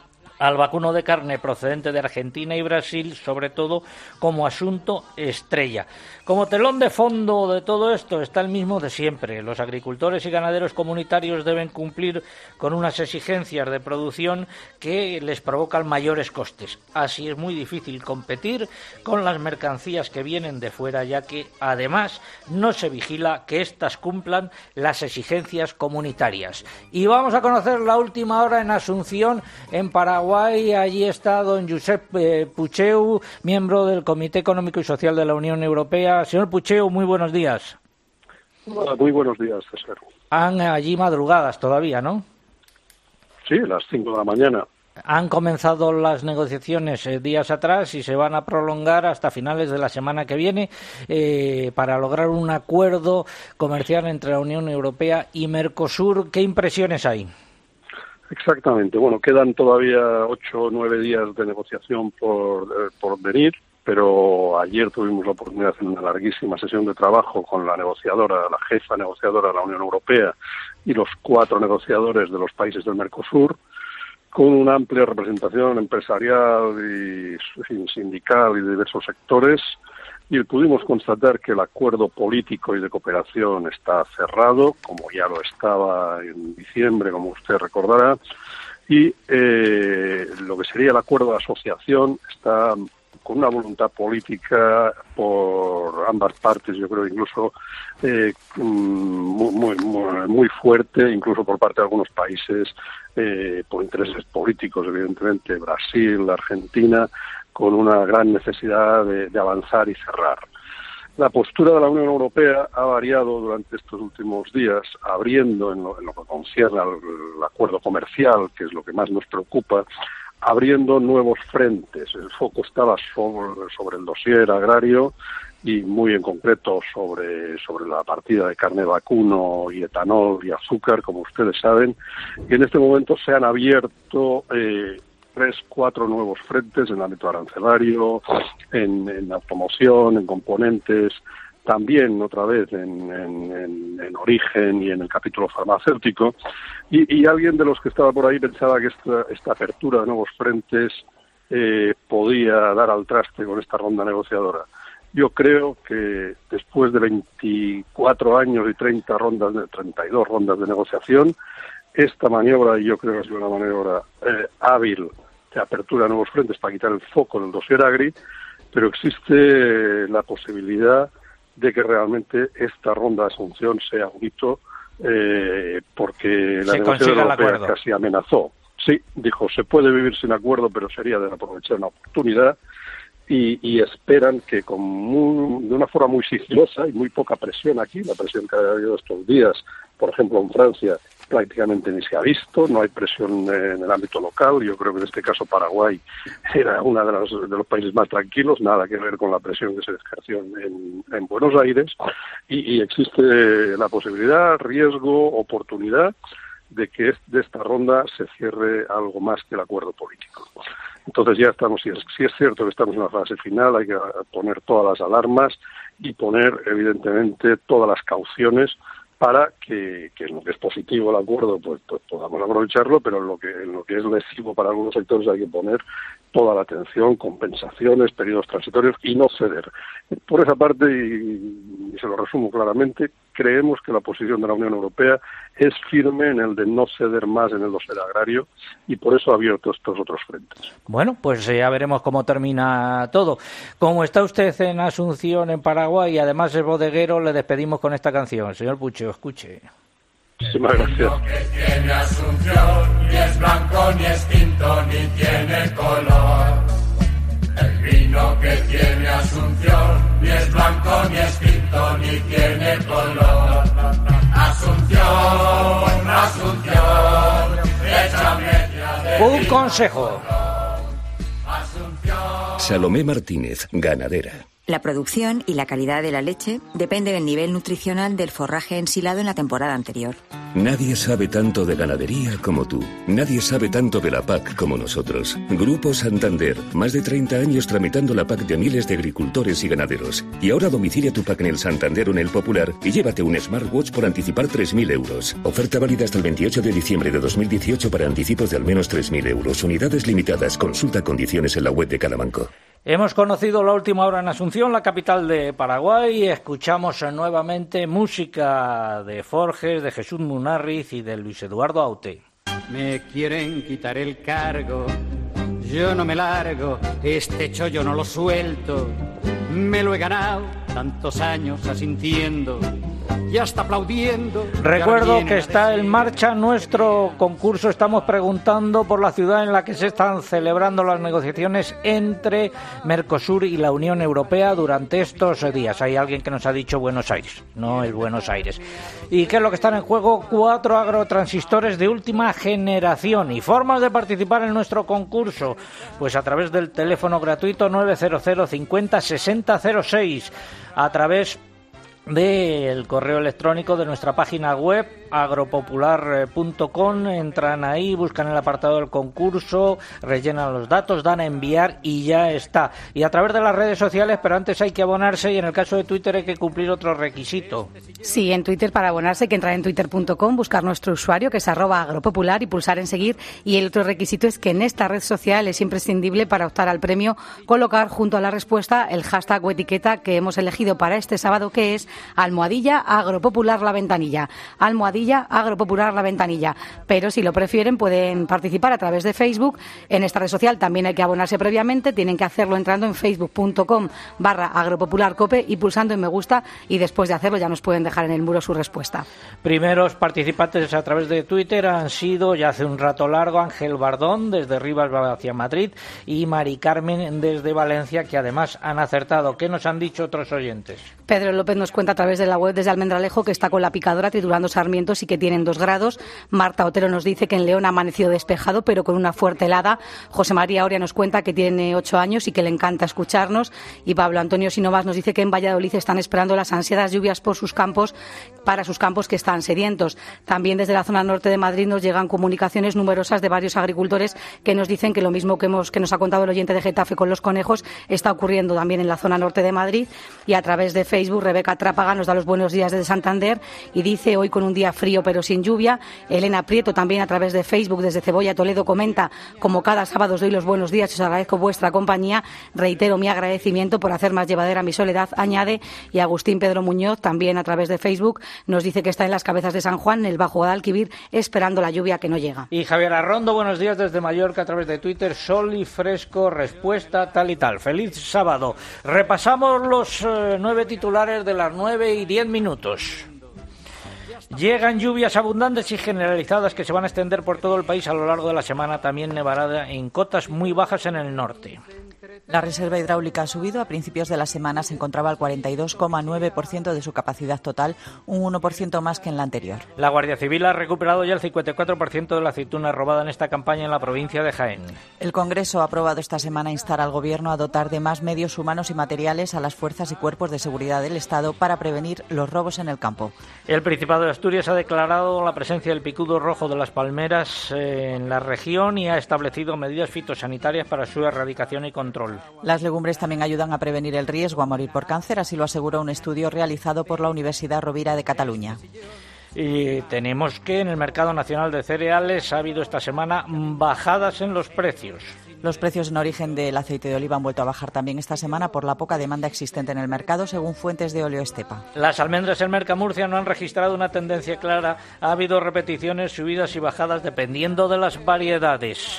al vacuno de carne procedente de Argentina y Brasil, sobre todo como asunto estrella. Como telón de fondo de todo esto está el mismo de siempre. Los agricultores y ganaderos comunitarios deben cumplir con unas exigencias de producción que les provocan mayores costes. Así es muy difícil competir con las mercancías que vienen de fuera, ya que además no se vigila que éstas cumplan las exigencias comunitarias. Y vamos a conocer la última hora en Asunción, en Paraguay. Allí está don Josep eh, Pucheu, miembro del Comité Económico y Social de la Unión Europea. Señor Pucheu, muy buenos días. Hola, muy buenos días, César. Han allí madrugadas todavía, ¿no? Sí, las cinco de la mañana. Han comenzado las negociaciones eh, días atrás y se van a prolongar hasta finales de la semana que viene eh, para lograr un acuerdo comercial entre la Unión Europea y Mercosur. ¿Qué impresiones hay? Exactamente. Bueno, quedan todavía ocho o nueve días de negociación por, eh, por venir, pero ayer tuvimos la oportunidad de hacer una larguísima sesión de trabajo con la negociadora, la jefa negociadora de la Unión Europea y los cuatro negociadores de los países del Mercosur, con una amplia representación empresarial y sindical y de diversos sectores, y pudimos constatar que el acuerdo político y de cooperación está cerrado, como ya lo estaba en diciembre, como usted recordará, y eh, lo que sería el acuerdo de asociación está con una voluntad política por ambas partes, yo creo incluso eh, muy, muy, muy fuerte, incluso por parte de algunos países, eh, por intereses políticos, evidentemente, Brasil, Argentina, con una gran necesidad de, de avanzar y cerrar. La postura de la Unión Europea ha variado durante estos últimos días, abriendo en lo, en lo que concierne al, al acuerdo comercial, que es lo que más nos preocupa, abriendo nuevos frentes. El foco estaba sobre, sobre el dossier agrario y muy en concreto sobre, sobre la partida de carne vacuno y etanol y azúcar, como ustedes saben, y en este momento se han abierto eh, tres, cuatro nuevos frentes en el ámbito arancelario, en, en automoción, en componentes, también otra vez en, en, en, en origen y en el capítulo farmacéutico, y, y alguien de los que estaba por ahí pensaba que esta, esta apertura de nuevos frentes eh, podía dar al traste con esta ronda negociadora. Yo creo que después de veinticuatro años y treinta rondas, de treinta y dos rondas de negociación, esta maniobra, y yo creo que ha sido una maniobra eh, hábil de apertura de nuevos frentes para quitar el foco del dossier agri, pero existe la posibilidad de que realmente esta ronda de Asunción sea un hito, eh, porque la negociación europea casi amenazó. Sí, dijo, se puede vivir sin acuerdo, pero sería de aprovechar una oportunidad, y, y esperan que con muy, de una forma muy sigilosa y muy poca presión aquí, la presión que ha habido estos días, por ejemplo en Francia, prácticamente ni se ha visto, no hay presión en el ámbito local. Yo creo que en este caso Paraguay era uno de los, de los países más tranquilos, nada que ver con la presión que se ejerció en, en Buenos Aires, y, y existe la posibilidad, riesgo, oportunidad de que de esta ronda se cierre algo más que el acuerdo político. Entonces ya estamos, si es, si es cierto que estamos en una fase final, hay que poner todas las alarmas y poner evidentemente todas las cauciones para que, que en lo que es positivo el acuerdo pues, pues podamos aprovecharlo, pero en lo que en lo que es lesivo para algunos sectores hay que poner toda la atención, compensaciones, periodos transitorios y no ceder. Por esa parte, y, y se lo resumo claramente, creemos que la posición de la Unión Europea es firme en el de no ceder más en el dossier agrario, y por eso ha abierto estos otros frentes. Bueno, pues ya veremos cómo termina todo. Como está usted en Asunción, en Paraguay, y además es bodeguero, le despedimos con esta canción. Señor Pucho, escuche. Muchísimas gracias. Que tiene Asunción, ni es blanco, ni es tinto, ni tiene color. El vino que tiene Asunción, ni es blanco, ni es tinto, ni tiene color. Asunción, Asunción, hecha media de Un consejo. Salomé Martínez, ganadera. La producción y la calidad de la leche depende del nivel nutricional del forraje ensilado en la temporada anterior. Nadie sabe tanto de ganadería como tú. Nadie sabe tanto de la P A C como nosotros. Grupo Santander, más de treinta años tramitando la P A C de miles de agricultores y ganaderos. Y ahora domicilia tu P A C en el Santander o en el Popular y llévate un smartwatch por anticipar tres mil euros. Oferta válida hasta el veintiocho de diciembre de dos mil dieciocho para anticipos de al menos tres mil euros. Unidades limitadas. Consulta condiciones en la web de cada banco. Hemos conocido la última hora en Asunción, la capital de Paraguay, y escuchamos nuevamente música de Forges, de Jesús Munarriz y de Luis Eduardo Aute. Me quieren quitar el cargo, yo no me largo, este chollo no lo suelto, me lo he ganado tantos años asintiendo y hasta aplaudiendo. Recuerdo que está en marcha nuestro concurso. Estamos preguntando por la ciudad en la que se están celebrando las negociaciones entre Mercosur y la Unión Europea durante estos días. Hay alguien que nos ha dicho Buenos Aires, no es Buenos Aires. ¿Y qué es lo que están en juego? Cuatro agrotransistores de última generación. ¿Y formas de participar en nuestro concurso? Pues a través del teléfono gratuito nueve cero cero cincuenta sesenta cero seis, a través del correo electrónico de nuestra página web agropopular punto com. Entran ahí, buscan el apartado del concurso, rellenan los datos, dan a enviar y ya está. Y a través de las redes sociales, pero antes hay que abonarse, y en el caso de Twitter hay que cumplir otro requisito. Sí, en Twitter para abonarse hay que entrar en twitter punto com, buscar nuestro usuario que es arroba agropopular y pulsar en seguir. Y el otro requisito es que en esta red social es imprescindible, para optar al premio, colocar junto a la respuesta el hashtag o etiqueta que hemos elegido para este sábado, que es almohadilla agropopular la ventanilla. Almohadilla almohadilla Agropopular La Ventanilla. Pero si lo prefieren pueden participar a través de Facebook. En esta red social también hay que abonarse previamente, tienen que hacerlo entrando en facebook.com barra agropopularcope y pulsando en me gusta, y después de hacerlo ya nos pueden dejar en el muro su respuesta. Primeros participantes a través de Twitter han sido, ya hace un rato largo, Ángel Bardón desde Rivas hacia Madrid y Mari Carmen desde Valencia, que además han acertado. ¿Qué nos han dicho otros oyentes? Pedro López nos cuenta a través de la web desde Almendralejo que está con la picadora triturando sarmientos y que tienen dos grados. Marta Otero nos dice que en León ha amanecido despejado pero con una fuerte helada. José María Oria nos cuenta que tiene ocho años y que le encanta escucharnos. Y Pablo Antonio Sinovas nos dice que en Valladolid están esperando las ansiadas lluvias por sus campos, para sus campos que están sedientos. También desde la zona norte de Madrid nos llegan comunicaciones numerosas de varios agricultores que nos dicen que lo mismo que, hemos, que nos ha contado el oyente de Getafe con los conejos está ocurriendo también en la zona norte de Madrid. Y a través de Facebook Rebeca Trápaga nos da los buenos días desde Santander y dice hoy con un día frío pero sin lluvia. Elena Prieto también a través de Facebook desde Cebolla Toledo comenta: como cada sábado os doy los buenos días, os agradezco vuestra compañía, reitero mi agradecimiento por hacer más llevadera mi soledad, añade. Y Agustín Pedro Muñoz también a través de Facebook nos dice que está en las Cabezas de San Juan, en el Bajo Guadalquivir, esperando la lluvia que no llega. Y Javier Arrondo, buenos días desde Mallorca a través de Twitter, sol y fresco, respuesta tal y tal. Feliz sábado. Repasamos los eh, nueve titulares de las nueve y diez minutos. Llegan lluvias abundantes y generalizadas que se van a extender por todo el país a lo largo de la semana. También nevará en cotas muy bajas en el norte. La reserva hidráulica ha subido. A principios de la semana se encontraba al cuarenta y dos coma nueve por ciento de su capacidad total, un uno por ciento más que en la anterior. La Guardia Civil ha recuperado ya el cincuenta y cuatro por ciento de la aceituna robada en esta campaña en la provincia de Jaén. El Congreso ha aprobado esta semana instar al Gobierno a dotar de más medios humanos y materiales a las fuerzas y cuerpos de seguridad del Estado para prevenir los robos en el campo. El Principado de Asturias ha declarado la presencia del picudo rojo de las palmeras en la región y ha establecido medidas fitosanitarias para su erradicación y control. Las legumbres también ayudan a prevenir el riesgo a morir por cáncer, así lo aseguró un estudio realizado por la Universidad Rovira de Cataluña. Y tenemos que en el mercado nacional de cereales ha habido esta semana bajadas en los precios. Los precios en origen del aceite de oliva han vuelto a bajar también esta semana por la poca demanda existente en el mercado, según fuentes de Oleo Estepa. Las almendras en Mercamurcia no han registrado una tendencia clara. Ha habido repeticiones, subidas y bajadas dependiendo de las variedades.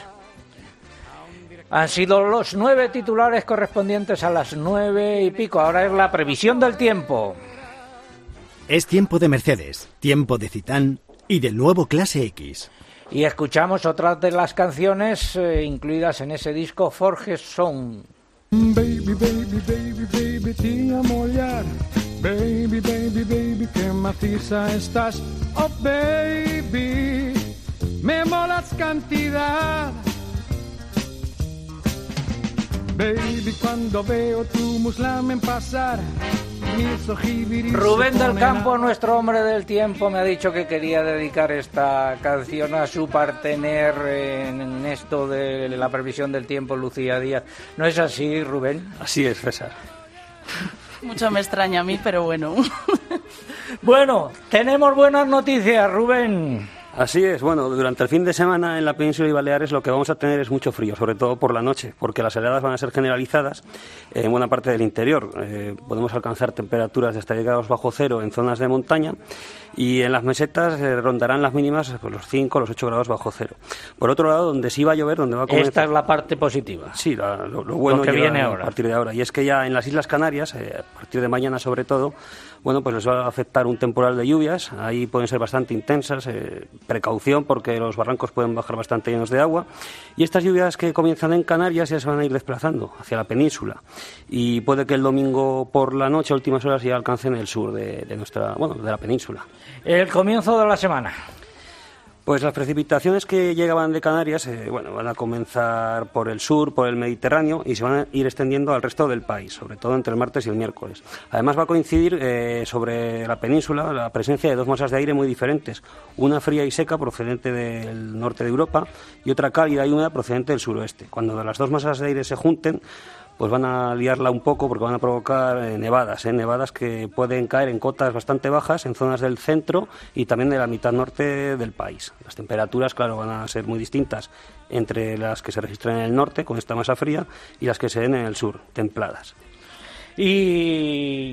Han sido los nueve titulares correspondientes a las nueve y pico. Ahora es la previsión del tiempo. Es tiempo de Mercedes, tiempo de Citán y del nuevo Clase X. Y escuchamos otras de las canciones eh, incluidas en ese disco, Forge Sound. Baby, baby, baby, baby, te amo ya. Baby, baby, baby, qué maciza estás. Oh, baby, me molas cantidad. Baby, cuando veo tu muslamen pasar, mis ojiviris. Rubén del Campo, nuestro hombre del tiempo, me ha dicho que quería dedicar esta canción a su partener en esto de la previsión del tiempo, Lucía Díaz. ¿No es así, Rubén? Así es, César. Mucho me extraña a mí, pero bueno. Bueno, tenemos buenas noticias, Rubén. Así es, bueno, durante el fin de semana en la península y Baleares lo que vamos a tener es mucho frío, sobre todo por la noche, porque las heladas van a ser generalizadas en buena parte del interior. Eh, podemos alcanzar temperaturas de hasta grados bajo cero en zonas de montaña y en las mesetas eh, rondarán las mínimas pues, los cinco, los ocho grados bajo cero. Por otro lado, donde sí va a llover, donde va a comenzar... Esta es la parte positiva. Sí, la, lo, lo bueno lo que viene a, ahora. a partir de ahora. Y es que ya en las Islas Canarias, eh, a partir de mañana sobre todo, bueno, pues les va a afectar un temporal de lluvias. Ahí pueden ser bastante intensas. Eh, precaución porque los barrancos pueden bajar bastante llenos de agua. Y estas lluvias que comienzan en Canarias ya se van a ir desplazando hacia la península. Y puede que el domingo por la noche, a últimas horas, ya alcancen el sur de, de nuestra, bueno, de la península. El comienzo de la semana. Pues las precipitaciones que llegaban de Canarias eh, bueno, van a comenzar por el sur, por el Mediterráneo y se van a ir extendiendo al resto del país, sobre todo entre el martes y el miércoles. Además va a coincidir eh, sobre la península la presencia de dos masas de aire muy diferentes, una fría y seca procedente del norte de Europa y otra cálida y húmeda procedente del suroeste. Cuando las dos masas de aire se junten, pues van a liarla un poco porque van a provocar eh, nevadas, eh, nevadas que pueden caer en cotas bastante bajas en zonas del centro y también de la mitad norte del país. Las temperaturas, claro, van a ser muy distintas entre las que se registran en el norte, con esta masa fría, y las que se den en el sur, templadas. Y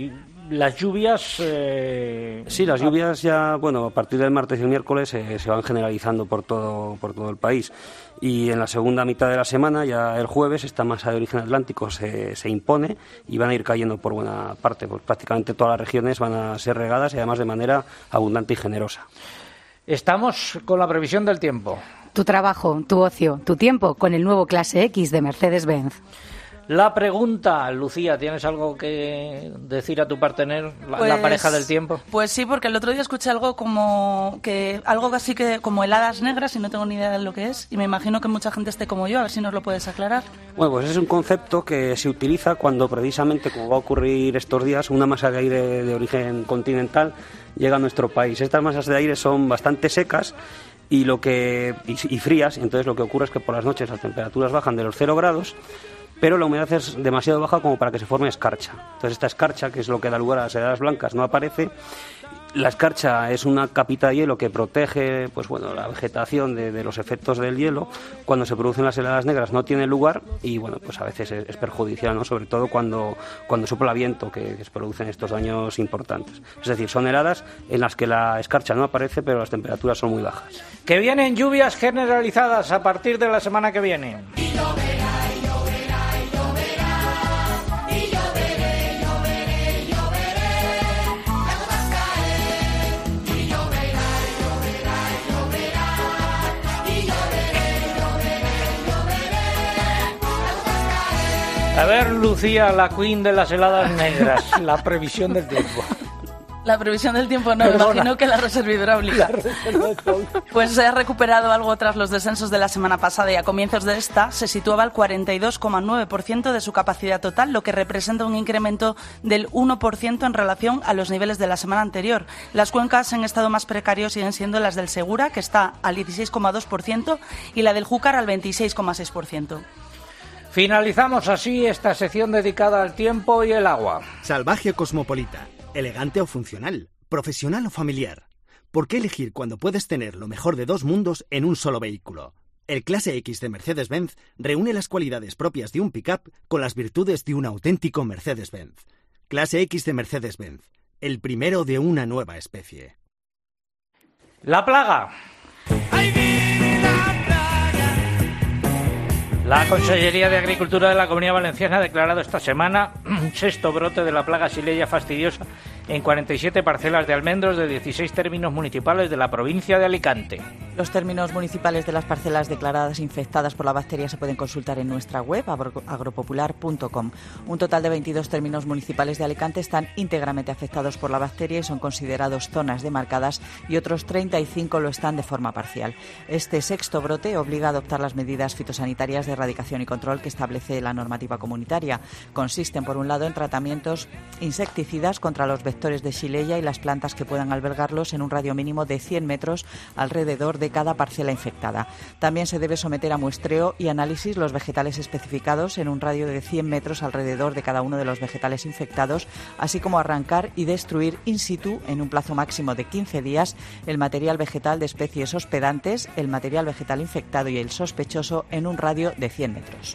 las lluvias... Eh... Sí, las lluvias ya, bueno, a partir del martes y el miércoles eh, se van generalizando por todo, por todo el país. Y en la segunda mitad de la semana, ya el jueves, esta masa de origen atlántico se, se impone y van a ir cayendo por buena parte. Pues prácticamente todas las regiones van a ser regadas y además de manera abundante y generosa. Estamos con la previsión del tiempo. Tu trabajo, tu ocio, tu tiempo con el nuevo Clase X de Mercedes-Benz. La pregunta, Lucía, ¿tienes algo que decir a tu partener, la, pues, la pareja del tiempo? Pues sí, porque el otro día escuché algo como que algo así que como heladas negras y no tengo ni idea de lo que es y me imagino que mucha gente esté como yo, a ver si nos lo puedes aclarar. Bueno, pues es un concepto que se utiliza cuando precisamente, como va a ocurrir estos días, una masa de aire de origen continental llega a nuestro país. Estas masas de aire son bastante secas y lo que y, y frías, entonces lo que ocurre es que por las noches las temperaturas bajan de los cero grados, pero la humedad es demasiado baja como para que se forme escarcha. Entonces esta escarcha, que es lo que da lugar a las heladas blancas, no aparece. La escarcha es una capita de hielo que protege, pues bueno, la vegetación de, de los efectos del hielo. Cuando se producen las heladas negras no tiene lugar y bueno, pues a veces es, es perjudicial, ¿no? Sobre todo cuando, cuando sopla viento, que, que se producen estos daños importantes. Es decir, son heladas en las que la escarcha no aparece, pero las temperaturas son muy bajas. Que vienen lluvias generalizadas a partir de la semana que viene. A ver, Lucía, la queen de las heladas negras, la previsión del tiempo. La previsión del tiempo no, Perdona. me imagino que la reserva hidráulica. Pues se ha recuperado algo tras los descensos de la semana pasada y a comienzos de esta se situaba al cuarenta y dos coma nueve por ciento de su capacidad total, lo que representa un incremento del uno por ciento en relación a los niveles de la semana anterior. Las cuencas en estado más precario siguen siendo las del Segura, que está al dieciséis coma dos por ciento, y la del Júcar al veintiséis coma seis por ciento. Finalizamos así esta sección dedicada al tiempo y el agua. Salvaje o cosmopolita, elegante o funcional, profesional o familiar. ¿Por qué elegir cuando puedes tener lo mejor de dos mundos en un solo vehículo? El Clase X de Mercedes-Benz reúne las cualidades propias de un pick-up con las virtudes de un auténtico Mercedes-Benz. Clase X de Mercedes-Benz, el primero de una nueva especie. La plaga. La Consellería de Agricultura de la Comunidad Valenciana ha declarado esta semana un sexto brote de la plaga Xylella fastidiosa en cuarenta y siete parcelas de almendros de dieciséis términos municipales de la provincia de Alicante. Los términos municipales de las parcelas declaradas infectadas por la bacteria se pueden consultar en nuestra web agropopular punto com. Un total de veintidós términos municipales de Alicante están íntegramente afectados por la bacteria y son considerados zonas demarcadas y otros treinta y cinco lo están de forma parcial. Este sexto brote obliga a adoptar las medidas fitosanitarias de erradicación y control que establece la normativa comunitaria. Consisten, por un lado, en tratamientos insecticidas contra los vectores de Xylella y las plantas que puedan albergarlos en un radio mínimo de cien metros alrededor de cada parcela infectada. También se debe someter a muestreo y análisis los vegetales especificados en un radio de cien metros alrededor de cada uno de los vegetales infectados, así como arrancar y destruir in situ en un plazo máximo de quince días el material vegetal de especies hospedantes, el material vegetal infectado y el sospechoso en un radio de cien metros.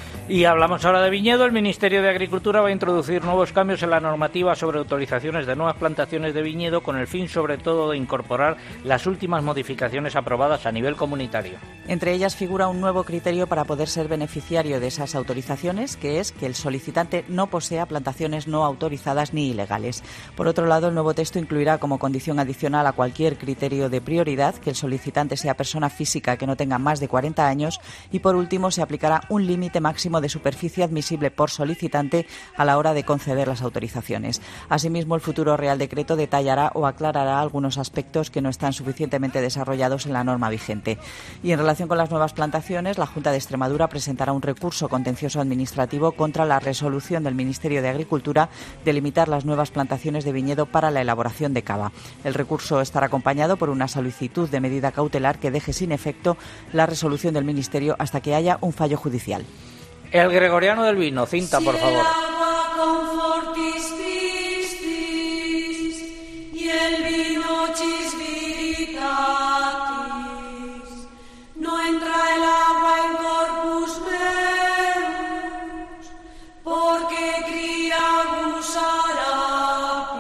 Y hablamos ahora de viñedo. El Ministerio de Agricultura va a introducir nuevos cambios en la normativa sobre autorizaciones de nuevas plantaciones de viñedo con el fin, sobre todo, de incorporar las últimas modificaciones aprobadas a nivel comunitario. Entre ellas figura un nuevo criterio para poder ser beneficiario de esas autorizaciones, que es que el solicitante no posea plantaciones no autorizadas ni ilegales. Por otro lado, el nuevo texto incluirá como condición adicional a cualquier criterio de prioridad que el solicitante sea persona física que no tenga más de cuarenta años y, por último, se aplicará un límite máximo de superficie admisible por solicitante a la hora de conceder las autorizaciones. Asimismo, el futuro Real Decreto detallará o aclarará algunos aspectos que no están suficientemente desarrollados en la norma vigente. Y en relación con las nuevas plantaciones, la Junta de Extremadura presentará un recurso contencioso administrativo contra la resolución del Ministerio de Agricultura de limitar las nuevas plantaciones de viñedo para la elaboración de cava. El recurso estará acompañado por una solicitud de medida cautelar que deje sin efecto la resolución del Ministerio hasta que haya un fallo judicial. El gregoriano del vino, cinta, por favor. Y el vino chisviritatis, no entra el agua en corpus meus, porque cría gusara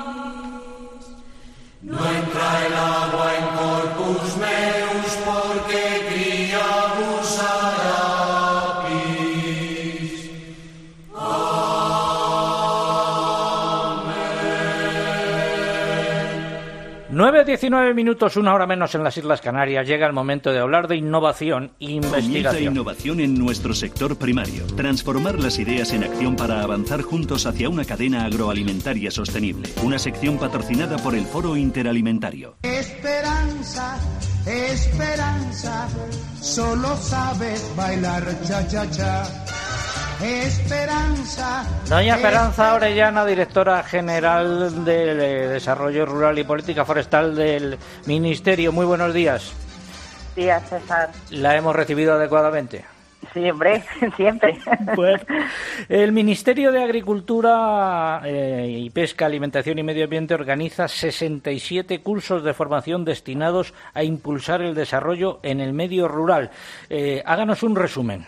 nueve diecinueve minutos, una hora menos en las Islas Canarias. Llega el momento de hablar de innovación e investigación. Comienza innovación en nuestro sector primario. Transformar las ideas en acción para avanzar juntos hacia una cadena agroalimentaria sostenible. Una sección patrocinada por el Foro Interalimentario. Esperanza, esperanza, solo sabes bailar cha-cha-cha. Esperanza. Doña Esperanza Orellana, directora general de Desarrollo Rural y Política Forestal del Ministerio. Muy buenos días. Días, César. ¿La hemos recibido adecuadamente? Sí, hombre, siempre. Pues, el Ministerio de Agricultura eh, y Pesca, Alimentación y Medio Ambiente organiza sesenta y siete cursos de formación destinados a impulsar el desarrollo en el medio rural. Eh, háganos un resumen.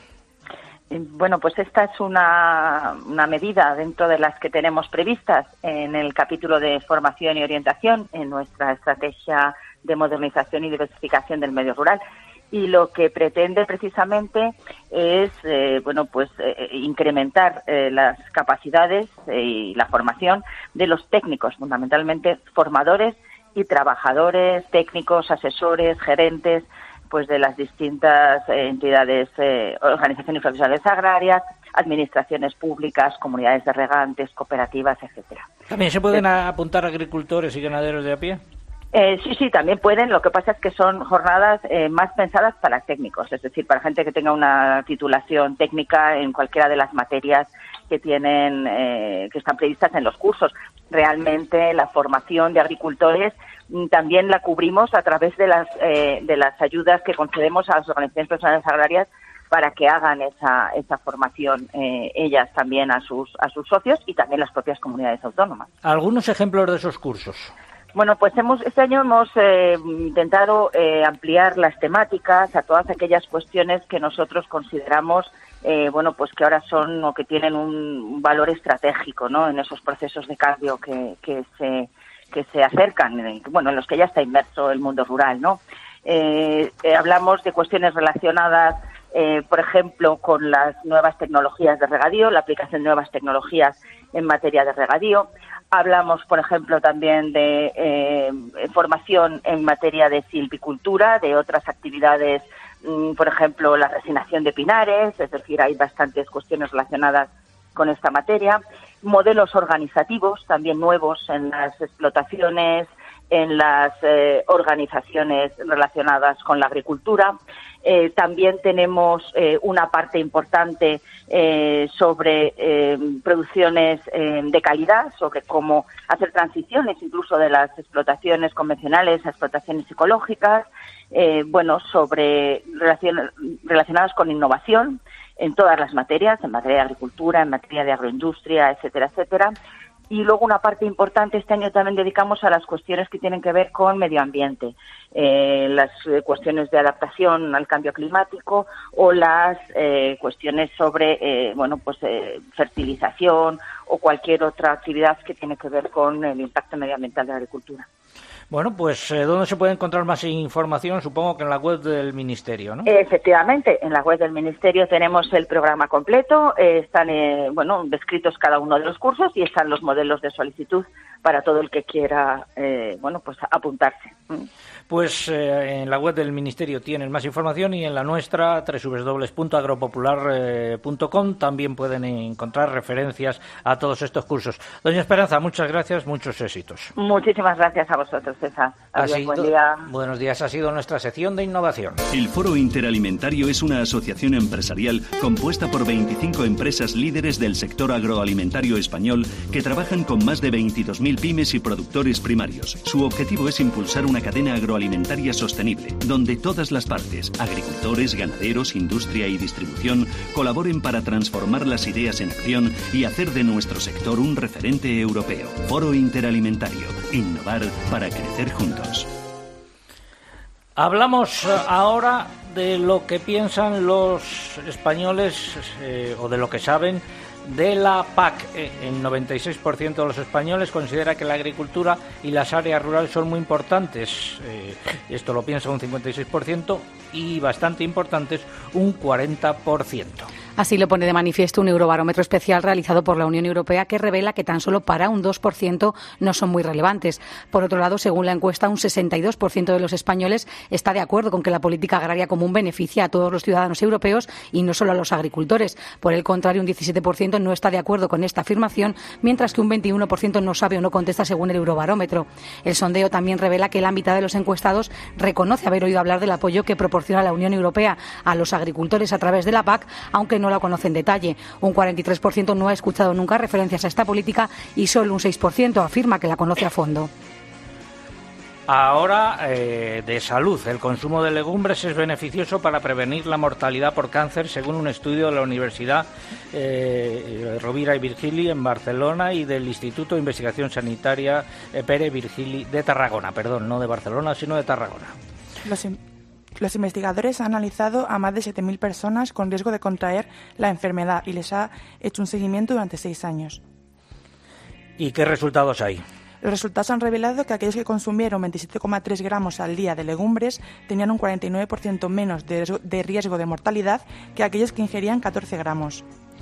Bueno, pues esta es una, una medida dentro de las que tenemos previstas en el capítulo de formación y orientación en nuestra estrategia de modernización y diversificación del medio rural. Y lo que pretende precisamente es, eh, bueno, pues eh, incrementar eh, las capacidades eh, y la formación de los técnicos, fundamentalmente formadores y trabajadores, técnicos, asesores, gerentes, pues de las distintas eh, entidades, eh, organizaciones profesionales agrarias, administraciones públicas, comunidades de regantes, cooperativas, etcétera. ¿También se pueden eh, apuntar agricultores y ganaderos de a pie? Eh, sí, sí, también pueden. Lo que pasa es que son jornadas eh, más pensadas para técnicos, es decir, para gente que tenga una titulación técnica en cualquiera de las materias que tienen, eh, que están previstas en los cursos. Realmente la formación de agricultores también la cubrimos a través de las eh, de las ayudas que concedemos a las organizaciones profesionales agrarias para que hagan esa esa formación eh, ellas también a sus a sus socios y también las propias comunidades autónomas. ¿Algunos ejemplos de esos cursos? Bueno, pues hemos este año hemos eh, intentado eh, ampliar las temáticas a todas aquellas cuestiones que nosotros consideramos eh, bueno, pues que ahora son o que tienen un valor estratégico, ¿no? En esos procesos de cambio que que se que se acercan, bueno, en los que ya está inmerso el mundo rural, ¿no? Eh, eh, hablamos de cuestiones relacionadas, eh, por ejemplo, con las nuevas tecnologías de regadío, la aplicación de nuevas tecnologías en materia de regadío. Hablamos, por ejemplo, también de eh, formación en materia de silvicultura, de otras actividades, mmm, por ejemplo, la resinación de pinares, es decir, hay bastantes cuestiones relacionadas con esta materia. Modelos organizativos también nuevos en las explotaciones, en las eh, organizaciones relacionadas con la agricultura. Eh, también tenemos eh, una parte importante eh, sobre eh, producciones eh, de calidad, sobre cómo hacer transiciones incluso de las explotaciones convencionales a explotaciones ecológicas, eh, bueno, sobre relacion- relacionadas con innovación en todas las materias, en materia de agricultura, en materia de agroindustria, etcétera, etcétera. Y luego una parte importante este año también dedicamos a las cuestiones que tienen que ver con medio ambiente, eh, las eh, cuestiones de adaptación al cambio climático o las eh, cuestiones sobre eh, bueno pues eh, fertilización o cualquier otra actividad que tiene que ver con el impacto medioambiental de la agricultura. Bueno, pues eh, ¿dónde se puede encontrar más información? Supongo que en la web del Ministerio, ¿no? Efectivamente, en la web del Ministerio tenemos el programa completo, eh, están eh, bueno descritos cada uno de los cursos y están los modelos de solicitud para todo el que quiera eh, bueno pues apuntarse. Pues eh, en la web del Ministerio tienen más información y en la nuestra, doble u doble u doble u punto agropopular punto com, también pueden encontrar referencias a todos estos cursos. Doña Esperanza, muchas gracias, muchos éxitos. Muchísimas gracias a vosotros, César. Adiós, buen día. Buenos días, ha sido nuestra sección de innovación. El Foro Interalimentario es una asociación empresarial compuesta por veinticinco empresas líderes del sector agroalimentario español que trabajan con más de veintidós mil pymes y productores primarios. Su objetivo es impulsar una cadena agroalimentaria sostenible, donde todas las partes, agricultores, ganaderos, industria y distribución, colaboren para transformar las ideas en acción y hacer de nuestro sector un referente europeo. Foro Interalimentario. Innovar para crecer juntos. Hablamos ahora de lo que piensan los españoles eh, o de lo que saben de la P A C. El noventa y seis por ciento de los españoles considera que la agricultura y las áreas rurales son muy importantes. Eh, esto lo piensa un cincuenta y seis por ciento y bastante importantes un cuarenta por ciento. Así lo pone de manifiesto un eurobarómetro especial realizado por la Unión Europea que revela que tan solo para un dos por ciento no son muy relevantes. Por otro lado, según la encuesta, un sesenta y dos por ciento de los españoles está de acuerdo con que la política agraria común beneficia a todos los ciudadanos europeos y no solo a los agricultores. Por el contrario, un diecisiete por ciento no está de acuerdo con esta afirmación, mientras que un veintiuno por ciento no sabe o no contesta según el eurobarómetro. El sondeo también revela que la mitad de los encuestados reconoce haber oído hablar del apoyo que proporciona la Unión Europea a los agricultores a través de la P A C, aunque no la conoce en detalle. Un cuarenta y tres por ciento no ha escuchado nunca referencias a esta política y solo un seis por ciento afirma que la conoce a fondo. Ahora, eh, de salud. El consumo de legumbres es beneficioso para prevenir la mortalidad por cáncer, según un estudio de la Universidad eh, Rovira i Virgili en Barcelona y del Instituto de Investigación Sanitaria eh, Pere Virgili de Tarragona. Perdón, no de Barcelona, sino de Tarragona. Los Los investigadores han analizado a más de siete mil personas con riesgo de contraer la enfermedad y les ha hecho un seguimiento durante seis años. ¿Y qué resultados hay? Los resultados han revelado que aquellos que consumieron veintisiete coma tres gramos al día de legumbres tenían un cuarenta y nueve por ciento menos de riesgo, de riesgo de mortalidad que aquellos que ingerían catorce gramos.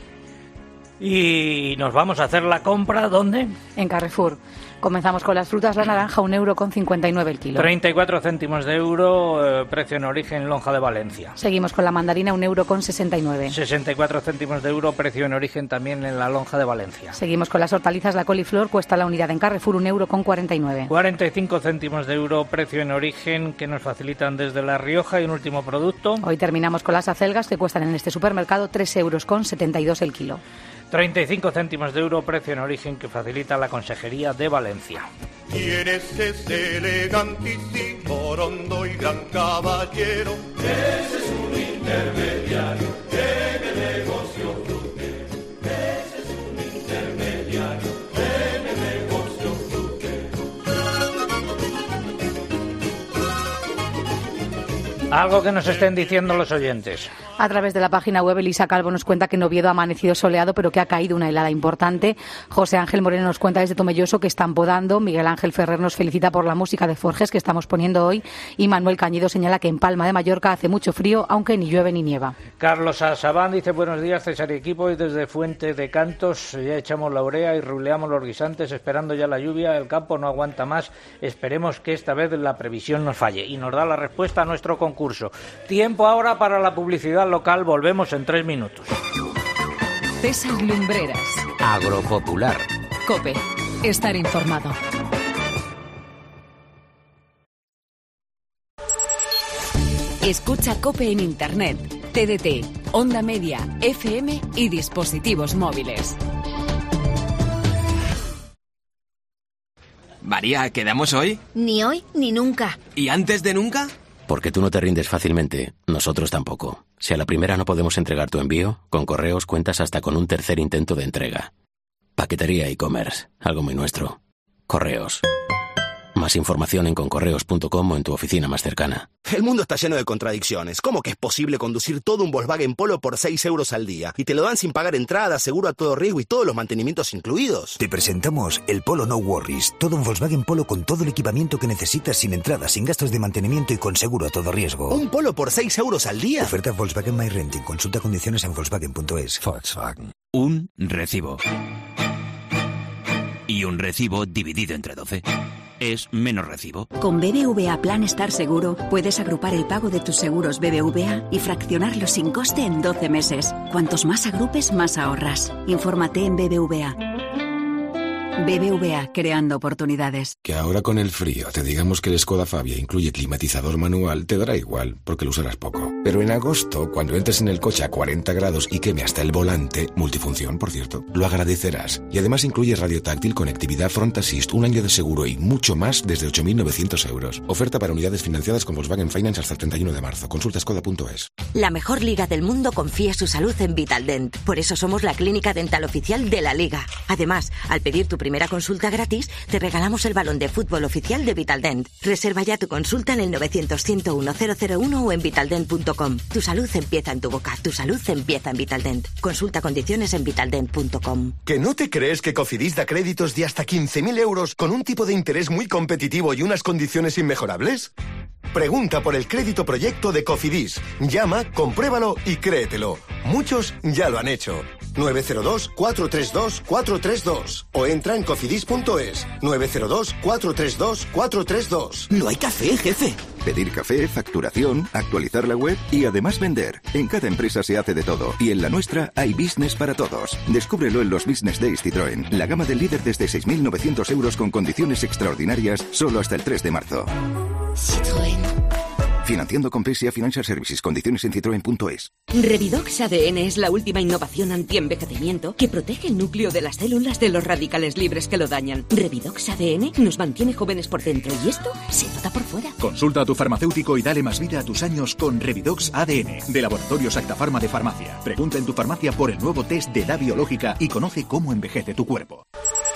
Y nos vamos a hacer la compra, ¿dónde? En Carrefour. Comenzamos con las frutas, la naranja, un euro con cincuenta y nueve el kilo. treinta y cuatro céntimos de euro, eh, precio en origen, lonja de Valencia. Seguimos con la mandarina, un euro con sesenta y nueve. sesenta y cuatro céntimos de euro, precio en origen también en la lonja de Valencia. Seguimos con las hortalizas, la coliflor cuesta la unidad en Carrefour, un euro con cuarenta y nueve. cuarenta y cinco céntimos de euro, precio en origen, que nos facilitan desde La Rioja. Y un último producto. Hoy terminamos con las acelgas, que cuestan en este supermercado tres euros con setenta y dos el kilo. treinta y cinco céntimos de euro, precio en origen, que facilita la Consejería de Valencia. ¿Quién es ese elegantísimo, rondo y gran caballero? Ese es un intermediario en el negocio frutero. Ese es un intermediario en el negocio frutero. Algo que nos estén diciendo los oyentes. A través de la página web, Elisa Calvo nos cuenta que en Oviedo ha amanecido soleado, pero que ha caído una helada importante. José Ángel Moreno nos cuenta desde Tomelloso que están podando. Miguel Ángel Ferrer nos felicita por la música de Forges que estamos poniendo hoy. Y Manuel Cañedo señala que en Palma de Mallorca hace mucho frío, aunque ni llueve ni nieva. Carlos Asabán dice: buenos días, César y equipo. Y desde Fuente de Cantos ya echamos la urea y ruleamos los guisantes esperando ya la lluvia. El campo no aguanta más. Esperemos que esta vez la previsión nos falle. Y nos da la respuesta a nuestro concurso. Tiempo ahora para la publicidad local. Volvemos en tres minutos. César Lumbreras. Agropopular. COPE. Estar informado. Escucha COPE en Internet, T D T, Onda Media, F M y dispositivos móviles. María, ¿quedamos hoy? Ni hoy ni nunca. ¿Y antes de nunca? Porque tú no te rindes fácilmente, nosotros tampoco. Si a la primera no podemos entregar tu envío, con Correos cuentas hasta con un tercer intento de entrega. Paquetería e-commerce, algo muy nuestro. Correos. Más información en concorreos punto com o en tu oficina más cercana. El mundo está lleno de contradicciones. ¿Cómo que es posible conducir todo un Volkswagen Polo por seis euros al día? Y te lo dan sin pagar entrada, seguro a todo riesgo y todos los mantenimientos incluidos. Te presentamos el Polo No Worries. Todo un Volkswagen Polo con todo el equipamiento que necesitas, sin entrada, sin gastos de mantenimiento y con seguro a todo riesgo. ¿Un Polo por seis euros al día? Oferta Volkswagen My Renting. Consulta condiciones en volkswagen punto es. Volkswagen. Un recibo. Y un recibo dividido entre doce. Es menos recibo. Con B B V A Plan Estar Seguro puedes agrupar el pago de tus seguros B B V A y fraccionarlo sin coste en doce meses. Cuantos más agrupes, más ahorras. Infórmate en B B V A. B B V A, creando oportunidades. Que ahora con el frío te digamos que el Skoda Fabia incluye climatizador manual, te dará igual, porque lo usarás poco. Pero en agosto, cuando entres en el coche a cuarenta grados y queme hasta el volante, multifunción, por cierto, lo agradecerás. Y además incluye radio táctil, conectividad, front assist, un año de seguro y mucho más desde ocho mil novecientos euros. Oferta para unidades financiadas con Volkswagen Finance hasta el treinta y uno de marzo. Consulta skoda punto es. La mejor liga del mundo confía su salud en Vitaldent. Por eso somos la clínica dental oficial de la liga. Además, al pedir tu primera consulta gratis, te regalamos el balón de fútbol oficial de Vitaldent. Reserva ya tu consulta en el novecientos, ciento uno, cero cero uno o en vitaldent punto com. Tu salud empieza en tu boca, tu salud empieza en Vitaldent. Consulta condiciones en vitaldent punto com. ¿Que no te crees que Cofidis da créditos de hasta quince mil euros con un tipo de interés muy competitivo y unas condiciones inmejorables? Pregunta por el crédito proyecto de Cofidis. Llama, compruébalo y créetelo. Muchos ya lo han hecho. nueve cero dos, cuatro tres dos, cuatro tres dos o entra en cofidis punto es. nueve cero dos, cuatro tres dos, cuatro tres dos. No hay café, jefe. Pedir café, facturación, actualizar la web y además vender. En cada empresa se hace de todo y en la nuestra hay business para todos. Descúbrelo en los Business Days Citroën. La gama del líder desde seis mil novecientos euros con condiciones extraordinarias solo hasta el tres de marzo. Citroën. Financiando con P S A Financial Services. Condiciones en citroen punto es. Revidox A D N es la última innovación antienvejecimiento que protege el núcleo de las células de los radicales libres que lo dañan. Revidox A D N nos mantiene jóvenes por dentro y esto se nota por fuera. Consulta a tu farmacéutico y dale más vida a tus años con Revidox A D N, de Laboratorios Acta Pharma de Farmacia. Pregunta en tu farmacia por el nuevo test de edad biológica y conoce cómo envejece tu cuerpo.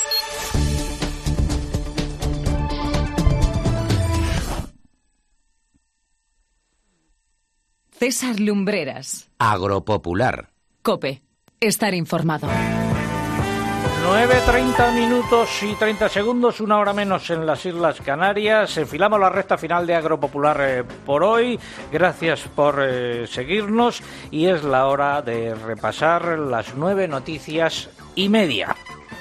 César Lumbreras. Agropopular. COPE. Estar informado. nueve treinta minutos y treinta segundos, una hora menos en las Islas Canarias. Enfilamos la recta final de Agropopular eh, por hoy. Gracias por eh, seguirnos y es la hora de repasar las nueve noticias y media.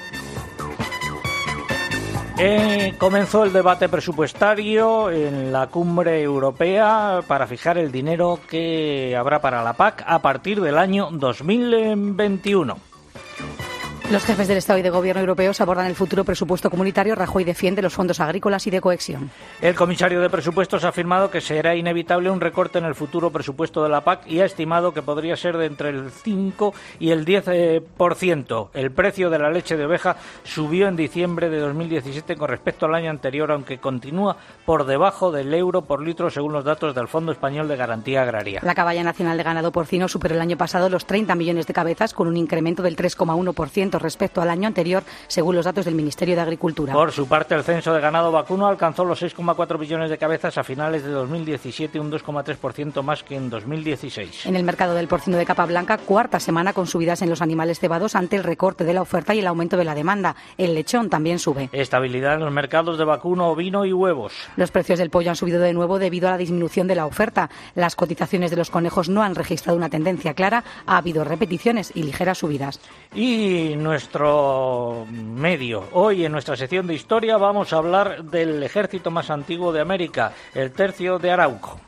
Eh, comenzó el debate presupuestario en la cumbre europea para fijar el dinero que habrá para la P A C a partir del año dos mil veintiuno. Los jefes del Estado y de Gobierno europeos abordan el futuro presupuesto comunitario. Rajoy defiende los fondos agrícolas y de cohesión. El comisario de Presupuestos ha afirmado que será inevitable un recorte en el futuro presupuesto de la P A C y ha estimado que podría ser de entre el cinco y el diez por ciento. El precio de la leche de oveja subió en diciembre de dos mil diecisiete con respecto al año anterior, aunque continúa por debajo del euro por litro según los datos del Fondo Español de Garantía Agraria. La caballa nacional de ganado porcino superó el año pasado los treinta millones de cabezas con un incremento del tres coma uno por ciento respecto al año anterior, según los datos del Ministerio de Agricultura. Por su parte, el censo de ganado vacuno alcanzó los seis coma cuatro millones de cabezas a finales de dos mil diecisiete, un dos coma tres por ciento más que en dos mil dieciséis. En el mercado del porcino de capa blanca, cuarta semana con subidas en los animales cebados ante el recorte de la oferta y el aumento de la demanda. El lechón también sube. Estabilidad en los mercados de vacuno, ovino y huevos. Los precios del pollo han subido de nuevo debido a la disminución de la oferta. Las cotizaciones de los conejos no han registrado una tendencia clara. Ha habido repeticiones y ligeras subidas. Y nuestro medio. Hoy en nuestra sección de historia vamos a hablar del ejército más antiguo de América, el Tercio de Arauco.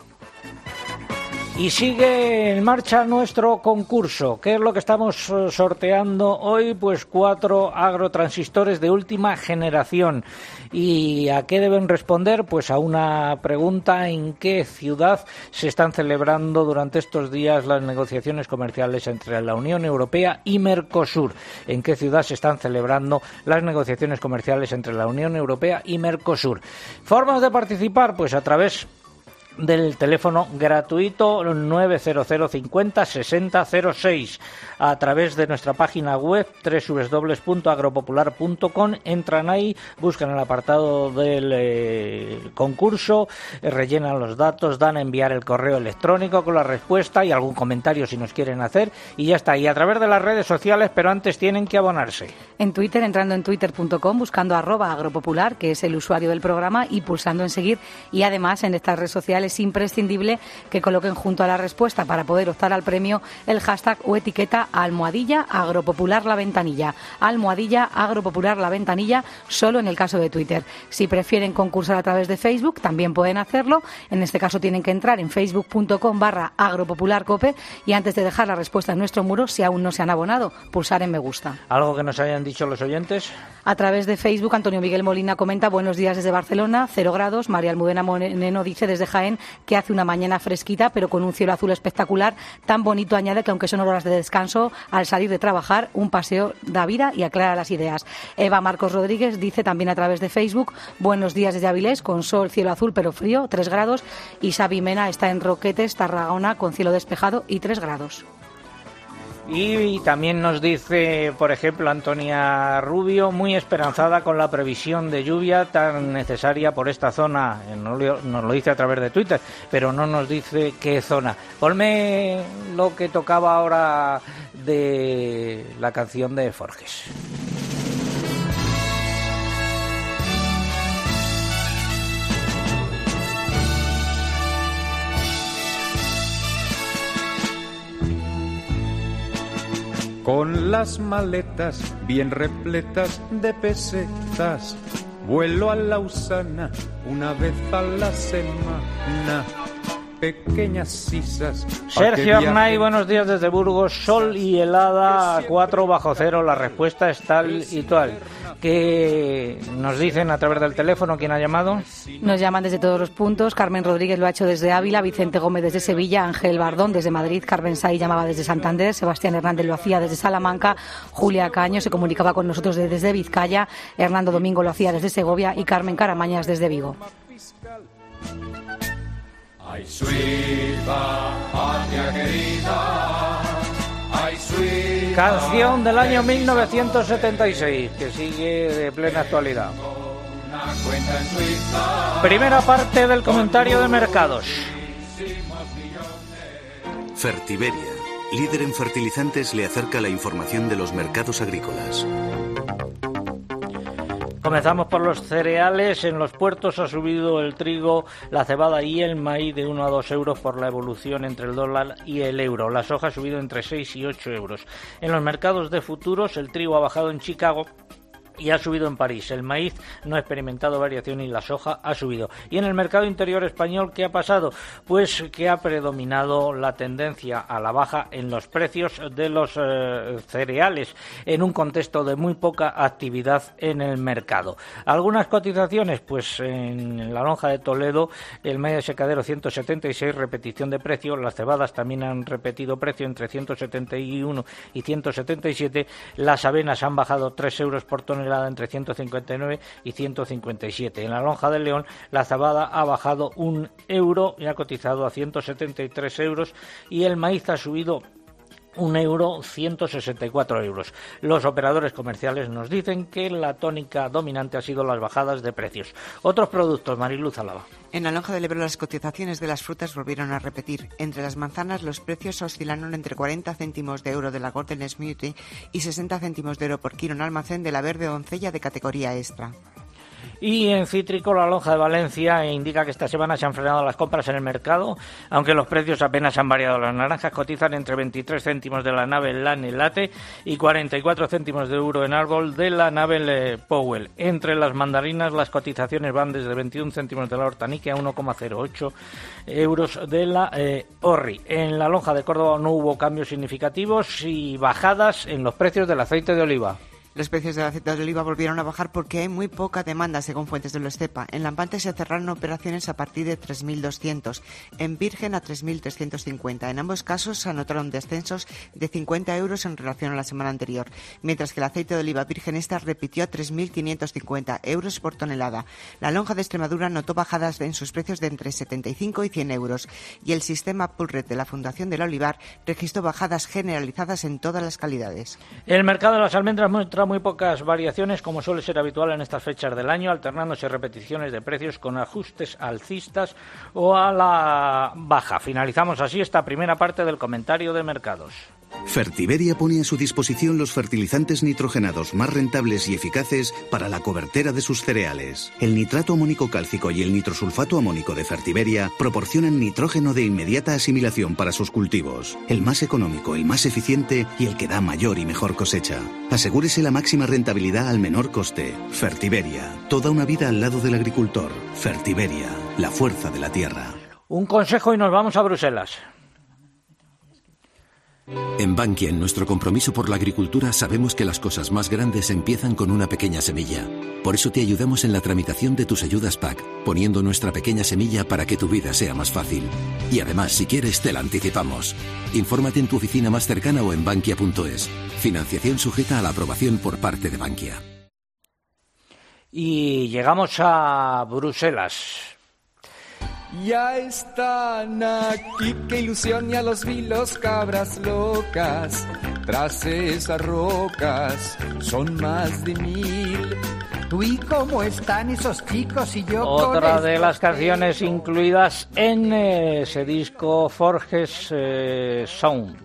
Y sigue en marcha nuestro concurso. ¿Qué es lo que estamos sorteando hoy? Pues cuatro agrotransistores de última generación. ¿Y a qué deben responder? Pues a una pregunta: ¿en qué ciudad se están celebrando durante estos días las negociaciones comerciales entre la Unión Europea y Mercosur? ¿En qué ciudad se están celebrando las negociaciones comerciales entre la Unión Europea y Mercosur? ¿Formas de participar? Pues a través del teléfono gratuito nueve cero cero cincuenta sesenta cero seis, a través de nuestra página web doble u doble u doble u punto agropopular punto com. Entran ahí, buscan el apartado del eh, concurso, eh, rellenan los datos, dan a enviar el correo electrónico con la respuesta y algún comentario si nos quieren hacer, y ya está. Y a través de las redes sociales, pero antes tienen que abonarse. En Twitter, entrando en twitter punto com, buscando arroba agropopular, que es el usuario del programa, y pulsando en seguir. Y además en estas redes sociales es imprescindible que coloquen junto a la respuesta para poder optar al premio el hashtag o etiqueta almohadilla agropopular la ventanilla. Almohadilla agropopular la ventanilla, solo en el caso de Twitter. Si prefieren concursar a través de Facebook, también pueden hacerlo. En este caso tienen que entrar en facebook punto com barra agropopularcope y antes de dejar la respuesta en nuestro muro, si aún no se han abonado, pulsar en me gusta. ¿Algo que nos hayan dicho los oyentes? A través de Facebook, Antonio Miguel Molina comenta: buenos días desde Barcelona, cero grados. María Almudena Moreno dice desde Jaén que hace una mañana fresquita, pero con un cielo azul espectacular, tan bonito. Añade que aunque son horas de descanso, al salir de trabajar, un paseo da vida y aclara las ideas. Eva Marcos Rodríguez dice también a través de Facebook: buenos días desde Avilés, con sol, cielo azul pero frío, tres grados. Y Xavi Mena está en Roquetes, Tarragona, con cielo despejado y tres grados. Y también nos dice, por ejemplo, Antonia Rubio, muy esperanzada con la previsión de lluvia tan necesaria por esta zona. Nos lo dice a través de Twitter, pero no nos dice qué zona. Ponme lo que tocaba ahora de la canción de Forges. Con las maletas bien repletas de pesetas, vuelo a Lausana una vez a la semana. Pequeñas sisas. Sergio Arnay, buenos días desde Burgos. Sol y helada a cuatro bajo cero. La respuesta es tal y tal. ¿Qué nos dicen a través del teléfono? ¿Quién ha llamado? Nos llaman desde todos los puntos. Carmen Rodríguez lo ha hecho desde Ávila, Vicente Gómez desde Sevilla, Ángel Bardón desde Madrid, Carmen Say llamaba desde Santander, Sebastián Hernández lo hacía desde Salamanca, Julia Caño se comunicaba con nosotros desde Vizcaya, Hernando Domingo lo hacía desde Segovia y Carmen Caramañas desde Vigo. Ay, suiza, patria querida, ay, suiza. Canción del año mil novecientos setenta y seis, que sigue de plena actualidad. Primera parte del comentario de mercados. Fertiberia, líder en fertilizantes, le acerca la información de los mercados agrícolas. Comenzamos por los cereales. En los puertos ha subido el trigo, la cebada y el maíz de uno a dos euros por la evolución entre el dólar y el euro. La soja ha subido entre seis y ocho euros. En los mercados de futuros el trigo ha bajado en Chicago y ha subido en París. El maíz no ha experimentado variación y la soja ha subido. Y en el mercado interior español, ¿qué ha pasado? Pues que ha predominado la tendencia a la baja en los precios de los eh, cereales, en un contexto de muy poca actividad en el mercado. Algunas cotizaciones, pues en la lonja de Toledo, el medio secadero ciento setenta y seis, repetición de precio. Las cebadas también han repetido precio entre ciento setenta y uno y ciento setenta y siete. Las avenas han bajado tres euros por tonelada entre ciento cincuenta y nueve y ciento cincuenta y siete. En la lonja del León la cebada ha bajado un euro y ha cotizado a ciento setenta y tres euros y el maíz ha subido un euro, ciento sesenta y cuatro euros. Los operadores comerciales nos dicen que la tónica dominante ha sido las bajadas de precios. Otros productos, Mariluz Álava. En la lonja del Ebro las cotizaciones de las frutas volvieron a repetir. Entre las manzanas los precios oscilaron entre cuarenta céntimos de euro de la Golden Smoothie y sesenta céntimos de euro por kilo en almacén de la verde doncella de categoría extra. Y en cítrico, la lonja de Valencia indica que esta semana se han frenado las compras en el mercado, aunque los precios apenas han variado. Las naranjas cotizan entre veintitrés céntimos de la nave Lane Late y cuarenta y cuatro céntimos de euro en árbol de la nave Powell. Entre las mandarinas, las cotizaciones van desde veintiún céntimos de la Hortanique a uno coma cero ocho euros de la eh, Orri. En la lonja de Córdoba no hubo cambios significativos y bajadas en los precios del aceite de oliva. Los precios del aceite de oliva volvieron a bajar porque hay muy poca demanda, según fuentes de los CEPA. En Lampante se cerraron operaciones a partir de tres mil doscientos, en Virgen a tres mil trescientos cincuenta. En ambos casos se anotaron descensos de cincuenta euros en relación a la semana anterior, mientras que el aceite de oliva virgen esta repitió a tres mil quinientos cincuenta euros por tonelada. La lonja de Extremadura notó bajadas en sus precios de entre setenta y cinco y cien euros y el sistema Pulred de la Fundación del Olivar registró bajadas generalizadas en todas las calidades. El mercado de las almendras muestra muy pocas variaciones, como suele ser habitual en estas fechas del año, alternándose repeticiones de precios con ajustes alcistas o a la baja. Finalizamos así esta primera parte del comentario de mercados. Fertiberia pone a su disposición los fertilizantes nitrogenados más rentables y eficaces para la cobertera de sus cereales. El nitrato amónico cálcico y el nitrosulfato amónico de Fertiberia proporcionan nitrógeno de inmediata asimilación para sus cultivos. El más económico, el más eficiente y el que da mayor y mejor cosecha. Asegúrese la máxima rentabilidad al menor coste. Fertiberia, toda una vida al lado del agricultor. Fertiberia, la fuerza de la tierra. Un consejo y nos vamos a Bruselas. En Bankia, en nuestro compromiso por la agricultura, sabemos que las cosas más grandes empiezan con una pequeña semilla. Por eso te ayudamos en la tramitación de tus ayudas P A C, poniendo nuestra pequeña semilla para que tu vida sea más fácil. Y además, si quieres, te la anticipamos. Infórmate en tu oficina más cercana o en bankia punto es. Financiación sujeta a la aprobación por parte de Bankia. Y llegamos a Bruselas. Ya están aquí, qué ilusión, ya los vi, los cabras locas. Tras esas rocas son más de mil. ¿Y cómo están esos chicos y yo? Otra con de las canciones incluidas en ese disco Forges eh, Sound.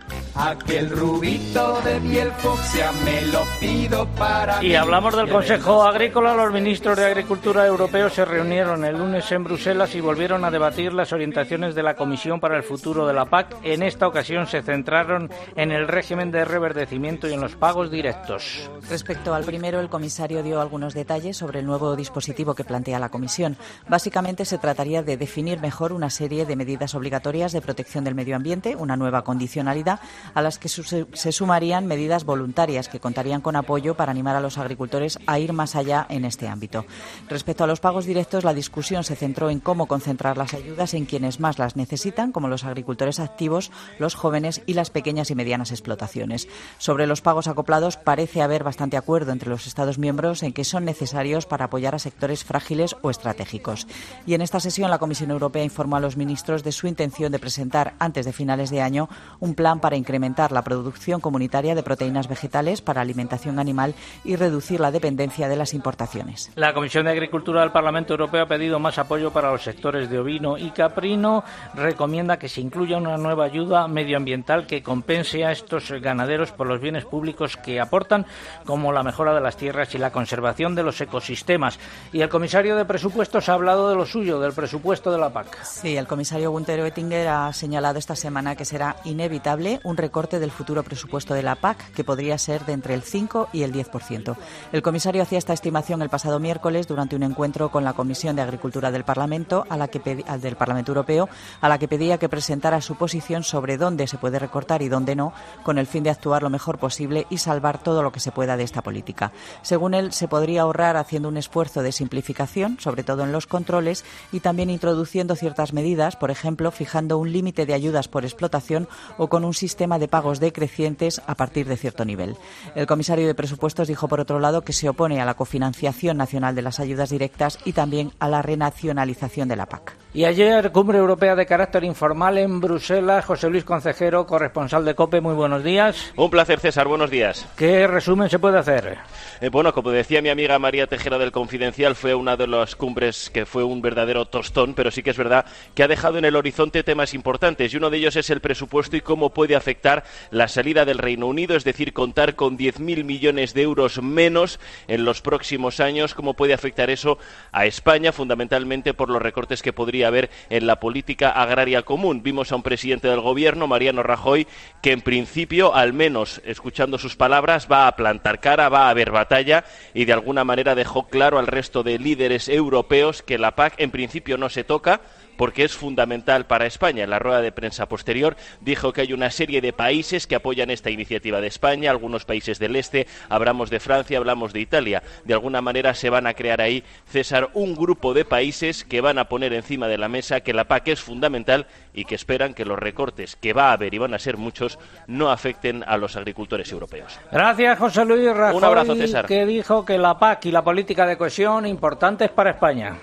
Aquel rubito de piel fucsia me lo pido para Y mí. hablamos del Consejo Agrícola. Los ministros de Agricultura europeos se reunieron el lunes en Bruselas y volvieron a debatir las orientaciones de la Comisión para el futuro de la P A C. En esta ocasión se centraron en el régimen de reverdecimiento y en los pagos directos. Respecto al primero, el comisario dio algunos detalles sobre el nuevo dispositivo que plantea la Comisión. Básicamente se trataría de definir mejor una serie de medidas obligatorias de protección del medio ambiente, una nueva condicionalidad, a las que se sumarían medidas voluntarias que contarían con apoyo para animar a los agricultores a ir más allá en este ámbito. Respecto a los pagos directos, la discusión se centró en cómo concentrar las ayudas en quienes más las necesitan, como los agricultores activos, los jóvenes y las pequeñas y medianas explotaciones. Sobre los pagos acoplados, parece haber bastante acuerdo entre los Estados miembros en que son necesarios para apoyar a sectores frágiles o estratégicos. Y en esta sesión, la Comisión Europea informó a los ministros de su intención de presentar, antes de finales de año, un plan para incrementar la producción comunitaria de proteínas vegetales para alimentación animal y reducir la dependencia de las importaciones. La Comisión de Agricultura del Parlamento Europeo ha pedido más apoyo para los sectores de ovino y caprino. Recomienda que se incluya una nueva ayuda medioambiental que compense a estos ganaderos por los bienes públicos que aportan, como la mejora de las tierras y la conservación de los ecosistemas. Y el comisario de Presupuestos ha hablado de lo suyo, del presupuesto de la P A C. Sí, el comisario Günther Oettinger ha señalado esta semana que será inevitable un recorte del futuro presupuesto de la P A C, que podría ser de entre el cinco y el diez por ciento. El comisario hacía esta estimación el pasado miércoles durante un encuentro con la Comisión de Agricultura del Parlamento, a la que pedi- del Parlamento Europeo, a la que pedía que presentara su posición sobre dónde se puede recortar y dónde no, con el fin de actuar lo mejor posible y salvar todo lo que se pueda de esta política. Según él, se podría ahorrar haciendo un esfuerzo de simplificación, sobre todo en los controles, y también introduciendo ciertas medidas, por ejemplo, fijando un límite de ayudas por explotación o con un sistema de pagos decrecientes a partir de cierto nivel. El comisario de Presupuestos dijo, por otro lado, que se opone a la cofinanciación nacional de las ayudas directas y también a la renacionalización de la P A C. Y ayer, cumbre europea de carácter informal en Bruselas. José Luis Concejero, corresponsal de COPE, muy buenos días. Un placer, César, buenos días. ¿Qué resumen se puede hacer? Eh, bueno, como decía mi amiga María Tejera del Confidencial, fue una de las cumbres que fue un verdadero tostón, pero sí que es verdad que ha dejado en el horizonte temas importantes, y uno de ellos es el presupuesto y cómo puede afectar la salida del Reino Unido, es decir, contar con diez mil millones de euros menos en los próximos años. ¿Cómo puede afectar eso a España? Fundamentalmente por los recortes que podría haber en la política agraria común. Vimos a un presidente del gobierno, Mariano Rajoy, que en principio, al menos escuchando sus palabras, va a plantar cara, va a haber batalla, y de alguna manera dejó claro al resto de líderes europeos que la P A C en principio no se toca, porque es fundamental para España. En la rueda de prensa posterior dijo que hay una serie de países que apoyan esta iniciativa de España, algunos países del este, hablamos de Francia, hablamos de Italia. De alguna manera se van a crear ahí, César, un grupo de países que van a poner encima de la mesa que la P A C es fundamental y que esperan que los recortes que va a haber, y van a ser muchos, no afecten a los agricultores europeos. Gracias, José Luis. Rajoy, un abrazo, César. Que dijo que la P A C y la política de cohesión importantes para España.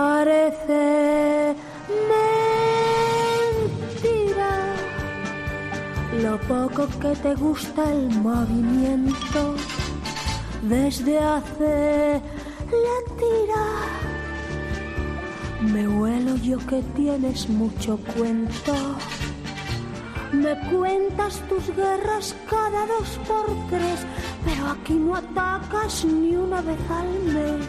Parece mentira lo poco que te gusta el movimiento. Desde hace la tira me huelo yo que tienes mucho cuento. Me cuentas tus guerras cada dos por tres, pero aquí no atacas ni una vez al mes.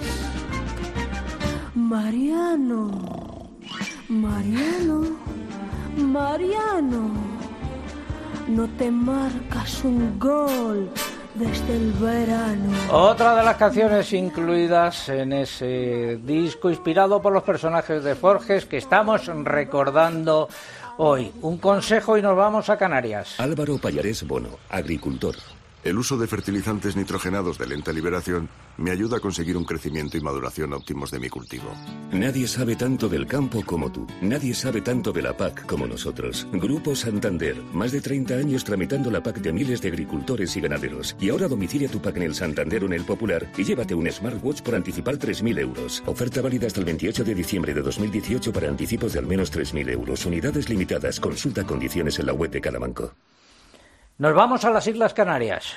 Mariano, Mariano, Mariano, no te marcas un gol desde el verano. Otra de las canciones incluidas en ese disco, inspirado por los personajes de Forges, que estamos recordando hoy. Un consejo y nos vamos a Canarias. Álvaro Pallarés Bono, agricultor. El uso de fertilizantes nitrogenados de lenta liberación me ayuda a conseguir un crecimiento y maduración óptimos de mi cultivo. Nadie sabe tanto del campo como tú. Nadie sabe tanto de la P A C como nosotros. Grupo Santander. Más de treinta años tramitando la P A C de miles de agricultores y ganaderos. Y ahora domicilia tu P A C en el Santander o en el Popular y llévate un smartwatch por anticipar tres mil euros. Oferta válida hasta el veintiocho de diciembre de dos mil dieciocho para anticipos de al menos tres mil euros. Unidades limitadas. Consulta condiciones en la web de cada banco. Nos vamos a las Islas Canarias.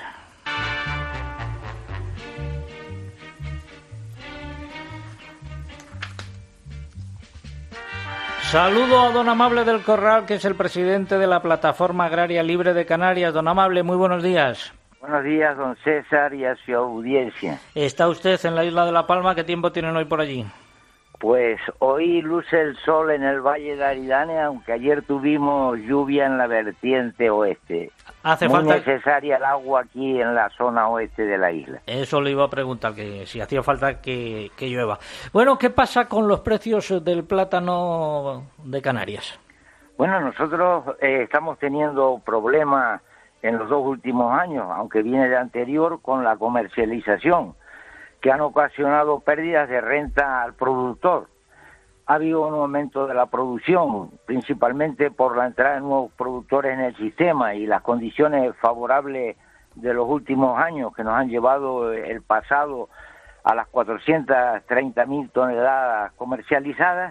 Saludo a don Amable del Corral, que es el presidente de la Plataforma Agraria Libre de Canarias. Don Amable, muy buenos días. Buenos días, don César, y a su audiencia. ¿Está usted en la isla de La Palma? ¿Qué tiempo tienen hoy por allí? Pues hoy luce el sol en el Valle de Aridane, aunque ayer tuvimos lluvia en la vertiente oeste. Hace Muy falta... necesaria el agua aquí en la zona oeste de la isla. Eso le iba a preguntar, que si hacía falta que, que llueva. Bueno, ¿qué pasa con los precios del plátano de Canarias? Bueno, nosotros eh, estamos teniendo problemas en los dos últimos años, aunque viene de anterior, con la comercialización, que han ocasionado pérdidas de renta al productor. Ha habido un aumento de la producción, principalmente por la entrada de nuevos productores en el sistema y las condiciones favorables de los últimos años que nos han llevado el pasado a las cuatrocientas treinta mil toneladas comercializadas.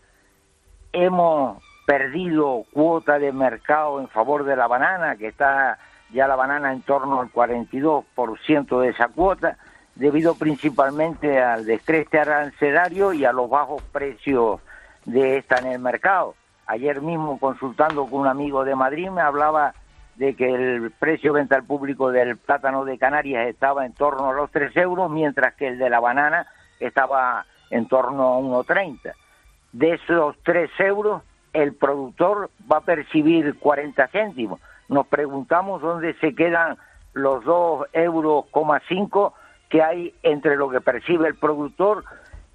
Hemos perdido cuota de mercado en favor de la banana, que está ya la banana en torno al cuarenta y dos por ciento de esa cuota, debido principalmente al descreste arancelario y a los bajos precios de esta en el mercado. Ayer mismo, consultando con un amigo de Madrid, me hablaba de que el precio de venta al público del plátano de Canarias estaba en torno a los tres euros, mientras que el de la banana estaba en torno a uno treinta. De esos tres euros, el productor va a percibir cuarenta céntimos. Nos preguntamos dónde se quedan los dos euros coma cinco que hay entre lo que percibe el productor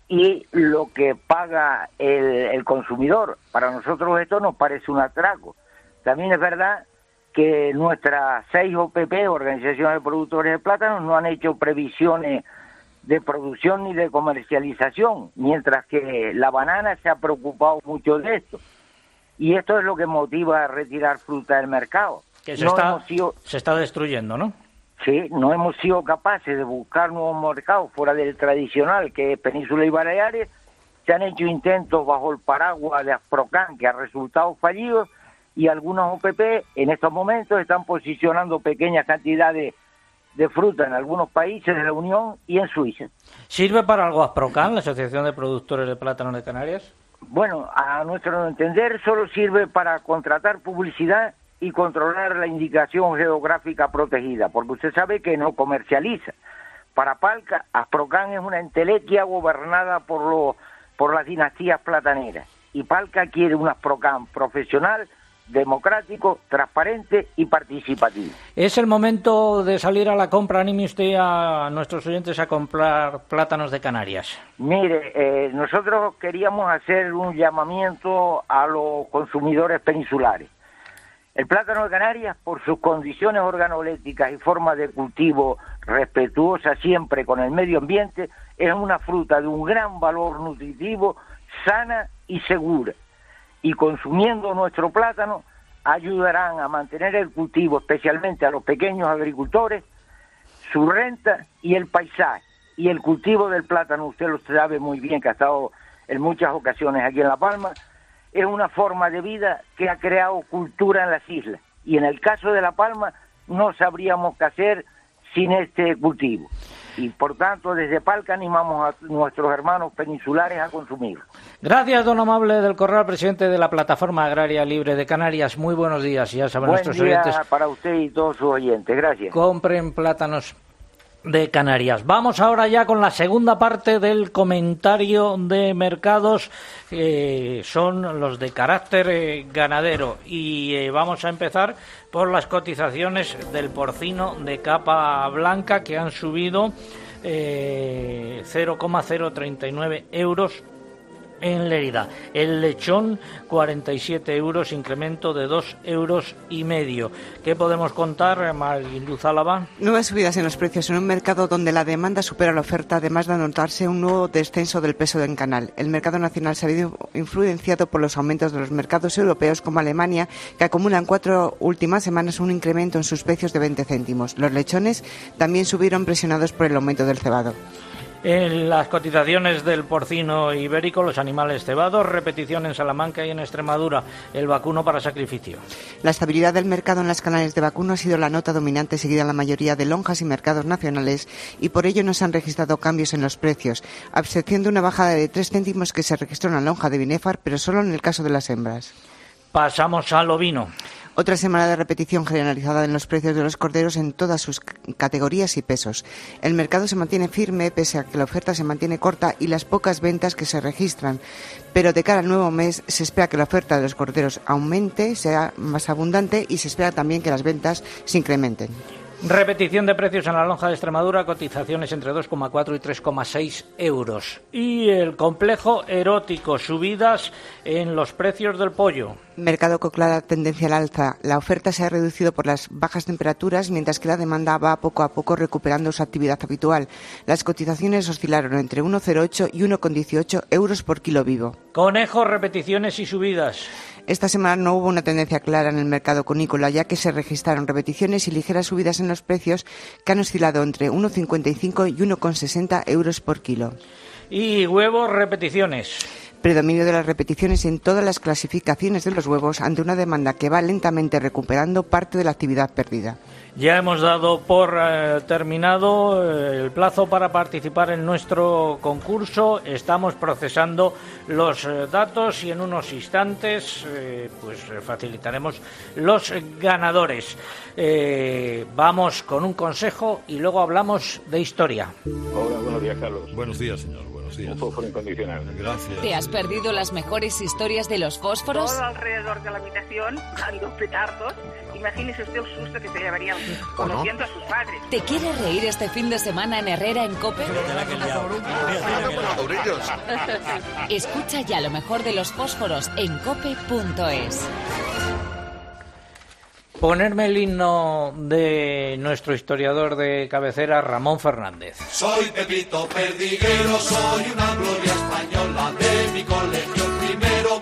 y lo que paga el, el consumidor. Para nosotros esto nos parece un atraco. También es verdad que nuestras seis O P P, Organizaciones de Productores de Plátanos, no han hecho previsiones de producción ni de comercialización, mientras que la banana se ha preocupado mucho de esto. Y esto es lo que motiva a retirar fruta del mercado. Que se, no está, hemos sido... se está destruyendo, ¿no? Sí, no hemos sido capaces de buscar nuevos mercados fuera del tradicional, que es Península y Baleares. Se han hecho intentos bajo el paraguas de Asprocan, que ha resultado fallidos, y algunos O P P en estos momentos están posicionando pequeñas cantidades de fruta en algunos países de la Unión y en Suiza. ¿Sirve para algo Asprocan, la Asociación de Productores de Plátano de Canarias? Bueno, a nuestro entender solo sirve para contratar publicidad y controlar la indicación geográfica protegida, porque usted sabe que no comercializa. Para Palca, Asprocan es una entelequia gobernada por los por las dinastías plataneras, y Palca quiere un Asprocan profesional, democrático, transparente y participativo. ¿Es el momento de salir a la compra? Anime usted a nuestros oyentes a comprar plátanos de Canarias. Mire, eh, nosotros queríamos hacer un llamamiento a los consumidores peninsulares. El plátano de Canarias, por sus condiciones organolépticas y formas de cultivo respetuosa siempre con el medio ambiente, es una fruta de un gran valor nutritivo, sana y segura. Y consumiendo nuestro plátano ayudarán a mantener el cultivo, especialmente a los pequeños agricultores, su renta y el paisaje. Y el cultivo del plátano, usted lo sabe muy bien, que ha estado en muchas ocasiones aquí en La Palma, es una forma de vida que ha creado cultura en las islas. Y en el caso de La Palma no sabríamos qué hacer sin este cultivo. Y por tanto, desde Palca animamos a nuestros hermanos peninsulares a consumirlo. Gracias, don Amable del Corral, presidente de la Plataforma Agraria Libre de Canarias. Muy buenos días. Ya saben Buen nuestros día oyentes. Para usted y todos sus oyentes. Gracias. Compren plátanos de Canarias. Vamos ahora ya con la segunda parte del comentario de mercados, eh, son los de carácter eh, ganadero, y eh, vamos a empezar por las cotizaciones del porcino de capa blanca, que han subido eh, cero coma cero treinta y nueve euros en Lérida. El lechón, cuarenta y siete euros, incremento de dos euros y medio. ¿Qué podemos contar, Mariluz Álava? Nuevas subidas en los precios en un mercado donde la demanda supera la oferta, además de anotarse un nuevo descenso del peso del canal. El mercado nacional se ha visto influenciado por los aumentos de los mercados europeos, como Alemania, que acumulan cuatro últimas semanas un incremento en sus precios de veinte céntimos. Los lechones también subieron, presionados por el aumento del cebado. En las cotizaciones del porcino ibérico, los animales cebados, repetición en Salamanca y en Extremadura, el vacuno para sacrificio. La estabilidad del mercado en las canales de vacuno ha sido la nota dominante seguida en la mayoría de lonjas y mercados nacionales y por ello no se han registrado cambios en los precios, a excepción de una bajada de tres céntimos que se registró en la lonja de Binefar, pero solo en el caso de las hembras. Pasamos al ovino. Otra semana de repetición generalizada en los precios de los corderos en todas sus categorías y pesos. El mercado se mantiene firme pese a que la oferta se mantiene corta y las pocas ventas que se registran. Pero de cara al nuevo mes se espera que la oferta de los corderos aumente, sea más abundante y se espera también que las ventas se incrementen. Repetición de precios en la lonja de Extremadura, cotizaciones entre dos coma cuatro y tres coma seis euros. Y el complejo erótico, subidas en los precios del pollo. Mercado con clara tendencia al alza. La oferta se ha reducido por las bajas temperaturas, mientras que la demanda va poco a poco recuperando su actividad habitual. Las cotizaciones oscilaron entre uno coma cero ocho y uno coma dieciocho euros por kilo vivo. Conejo, repeticiones y subidas. Esta semana no hubo una tendencia clara en el mercado conícola, ya que se registraron repeticiones y ligeras subidas en los precios que han oscilado entre uno coma cincuenta y cinco y uno coma sesenta euros por kilo. Y huevos, repeticiones. Predominio de las repeticiones en todas las clasificaciones de los huevos ante una demanda que va lentamente recuperando parte de la actividad perdida. Ya hemos dado por eh, terminado eh, el plazo para participar en nuestro concurso. Estamos procesando los eh, datos y en unos instantes eh, pues facilitaremos los ganadores. Eh, vamos con un consejo y luego hablamos de historia. Hola, buenos días, Carlos. Buenos días, señor. Buenos días. Un fósforo incondicional. Gracias. ¿Te has perdido las mejores historias de los fósforos? Todo alrededor de la habitación, dando petardos. Imagínese usted el susto que se llevarían conociendo a sus padres. ¿Te quieres reír este fin de semana en Herrera en COPE? Escucha ya lo mejor de los fósforos en cope punto es. Ponerme el himno de nuestro historiador de cabecera, Ramón Fernández. Soy Pepito Perdiguero, soy una gloria española de mi colegio primero.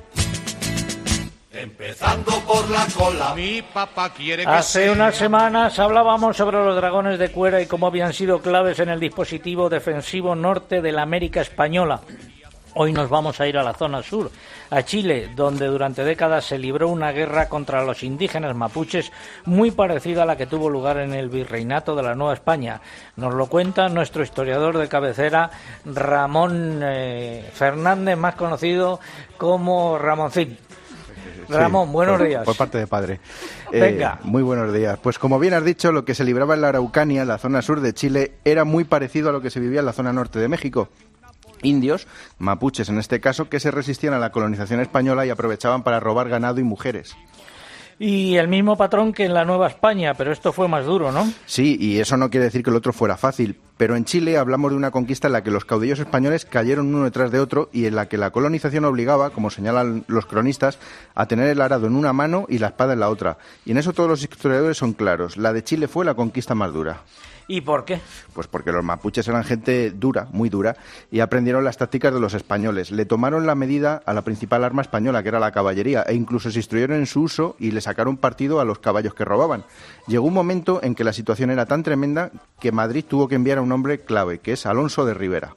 Empezando por la cola. Mi papá quiere que Hace sea... unas semanas hablábamos sobre los dragones de Cuera y cómo habían sido claves en el dispositivo defensivo norte de la América española. Hoy nos vamos a ir a la zona sur, a Chile, donde durante décadas se libró una guerra contra los indígenas mapuches muy parecida a la que tuvo lugar en el virreinato de la Nueva España. Nos lo cuenta nuestro historiador de cabecera, Ramón eh, Fernández, más conocido como Ramoncín. Ramón, sí, buenos por, días. Por parte de padre. Venga. Eh, muy buenos días. Pues como bien has dicho, lo que se libraba en la Araucanía, la zona sur de Chile, era muy parecido a lo que se vivía en la zona norte de México. Indios, mapuches en este caso, que se resistían a la colonización española y aprovechaban para robar ganado y mujeres. Y el mismo patrón que en la Nueva España, pero esto fue más duro, ¿no? Sí, y eso no quiere decir que el otro fuera fácil, pero en Chile hablamos de una conquista en la que los caudillos españoles cayeron uno detrás de otro y en la que la colonización obligaba, como señalan los cronistas, a tener el arado en una mano y la espada en la otra. Y en eso todos los historiadores son claros, la de Chile fue la conquista más dura. ¿Y por qué? Pues porque los mapuches eran gente dura, muy dura, y aprendieron las tácticas de los españoles. Le tomaron la medida a la principal arma española, que era la caballería, e incluso se instruyeron en su uso y le sacaron partido a los caballos que robaban. Llegó un momento en que la situación era tan tremenda que Madrid tuvo que enviar a un hombre clave, que es Alonso de Rivera.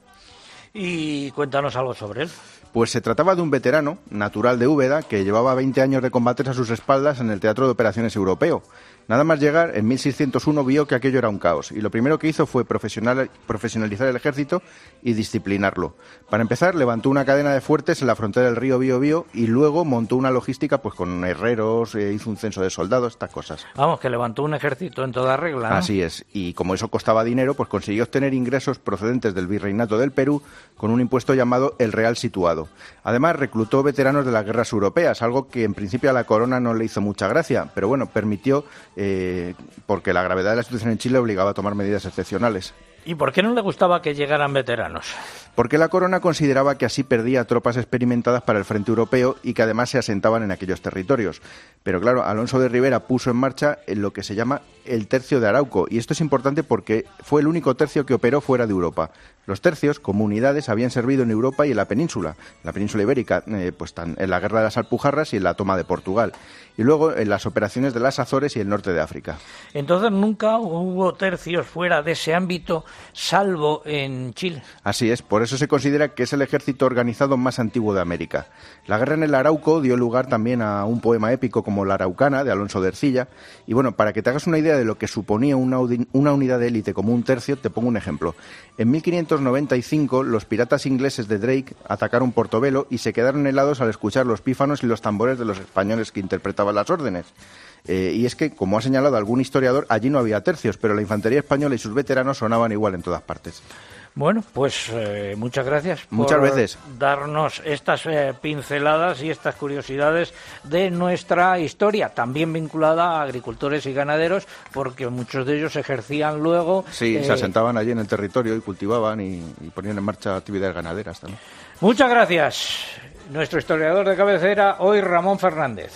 Y cuéntanos algo sobre él. Pues se trataba de un veterano, natural de Úbeda, que llevaba veinte años de combates a sus espaldas en el Teatro de Operaciones Europeo. Nada más llegar, en mil seiscientos uno vio que aquello era un caos, y lo primero que hizo fue profesional, profesionalizar el ejército y disciplinarlo. Para empezar, levantó una cadena de fuertes en la frontera del río Biobío y luego montó una logística pues con herreros, eh, hizo un censo de soldados, estas cosas. Vamos, que levantó un ejército en toda regla, ¿no? Así es, y como eso costaba dinero, pues consiguió obtener ingresos procedentes del virreinato del Perú con un impuesto llamado el Real Situado. Además, reclutó veteranos de las guerras europeas, algo que en principio a la corona no le hizo mucha gracia, pero bueno, permitió, eh, porque la gravedad de la situación en Chile obligaba a tomar medidas excepcionales. ¿Y por qué no le gustaba que llegaran veteranos? Porque la corona consideraba que así perdía tropas experimentadas para el frente europeo y que además se asentaban en aquellos territorios. Pero claro, Alonso de Rivera puso en marcha lo que se llama el Tercio de Arauco, y esto es importante porque fue el único tercio que operó fuera de Europa. Los tercios, como unidades, habían servido en Europa y en la península, en la península ibérica, eh, pues tan, en la Guerra de las Alpujarras y en la toma de Portugal, y luego en las operaciones de las Azores y el norte de África. Entonces nunca hubo tercios fuera de ese ámbito salvo en Chile. Así es, por eso se considera que es el ejército organizado más antiguo de América. La guerra en el Arauco dio lugar también a un poema épico como La Araucana, de Alonso de Ercilla. Y bueno, para que te hagas una idea de lo que suponía una, una unidad de élite como un tercio, te pongo un ejemplo. En mil quinientos noventa y cinco, los piratas ingleses de Drake atacaron Portobelo y se quedaron helados al escuchar los pífanos y los tambores de los españoles que interpretaban las órdenes. Eh, y es que, como ha señalado algún historiador, allí no había tercios, pero la infantería española y sus veteranos sonaban igual en todas partes. Bueno, pues eh, muchas gracias muchas por veces. darnos estas eh, pinceladas y estas curiosidades de nuestra historia, también vinculada a agricultores y ganaderos, porque muchos de ellos ejercían luego... Sí, eh, se asentaban allí en el territorio y cultivaban y, y ponían en marcha actividades ganaderas también. Muchas gracias. Nuestro historiador de cabecera, hoy Ramón Fernández.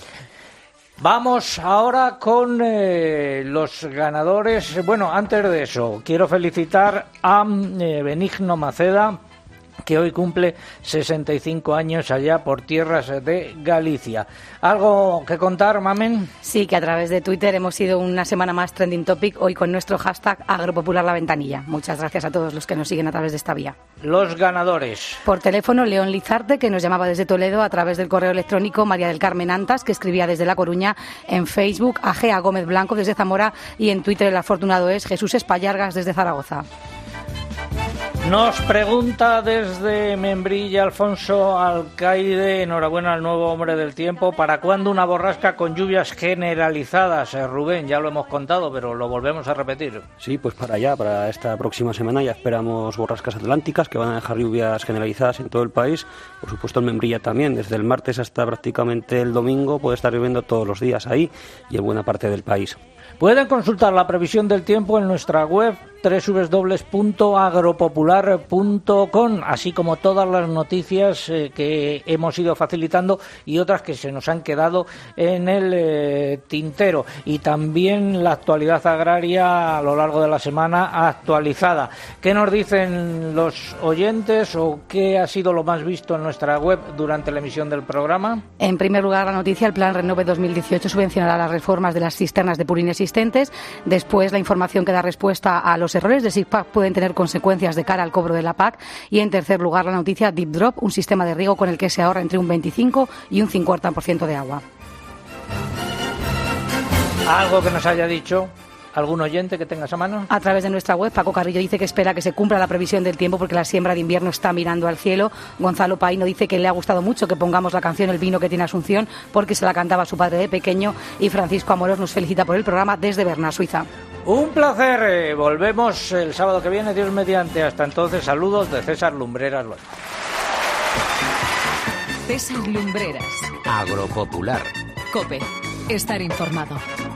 Vamos ahora con eh, los ganadores. Bueno, antes de eso, quiero felicitar a eh, Benigno Maceda, que hoy cumple sesenta y cinco años allá por tierras de Galicia. ¿Algo que contar, Mamen? Sí, que a través de Twitter hemos sido una semana más trending topic, hoy con nuestro hashtag Agropopular La Ventanilla. Muchas gracias a todos los que nos siguen a través de esta vía. Los ganadores. Por teléfono, León Lizarte, que nos llamaba desde Toledo, a través del correo electrónico María del Carmen Antas, que escribía desde La Coruña, en Facebook A G A Gómez Blanco desde Zamora y en Twitter el afortunado es Jesús Espallargas desde Zaragoza. Nos pregunta desde Membrilla Alfonso Alcaide, enhorabuena al nuevo hombre del tiempo, ¿para cuándo una borrasca con lluvias generalizadas? Eh, Rubén, ya lo hemos contado, pero lo volvemos a repetir. Sí, pues para allá, para esta próxima semana ya esperamos borrascas atlánticas que van a dejar lluvias generalizadas en todo el país, por supuesto en Membrilla también, desde el martes hasta prácticamente el domingo puede estar lloviendo todos los días ahí y en buena parte del país. Pueden consultar la previsión del tiempo en nuestra web doble u doble u doble u punto agropopular punto com, así como todas las noticias eh, que hemos ido facilitando y otras que se nos han quedado en el eh, tintero, y también la actualidad agraria a lo largo de la semana actualizada. ¿Qué nos dicen los oyentes o qué ha sido lo más visto en nuestra web durante la emisión del programa? En primer lugar, la noticia: el Plan Renove dos mil dieciocho subvencionará las reformas de las cisternas de purín existentes. Después, la información que da respuesta a los errores de SIGPAC pueden tener consecuencias de cara al cobro de la P A C. Y en tercer lugar, la noticia Deep Drop, un sistema de riego con el que se ahorra entre un veinticinco y un cincuenta por ciento de agua. ¿Algo que nos haya dicho algún oyente que tengas a mano? A través de nuestra web, Paco Carrillo dice que espera que se cumpla la previsión del tiempo porque la siembra de invierno está mirando al cielo. Gonzalo Paino dice que le ha gustado mucho que pongamos la canción El vino que tiene Asunción porque se la cantaba su padre de pequeño. Y Francisco Amoros nos felicita por el programa desde Berna, Suiza. Un placer. Volvemos el sábado que viene, Dios mediante. Hasta entonces, saludos de César Lumbreras. César Lumbreras. Agropopular. COPE. Estar informado.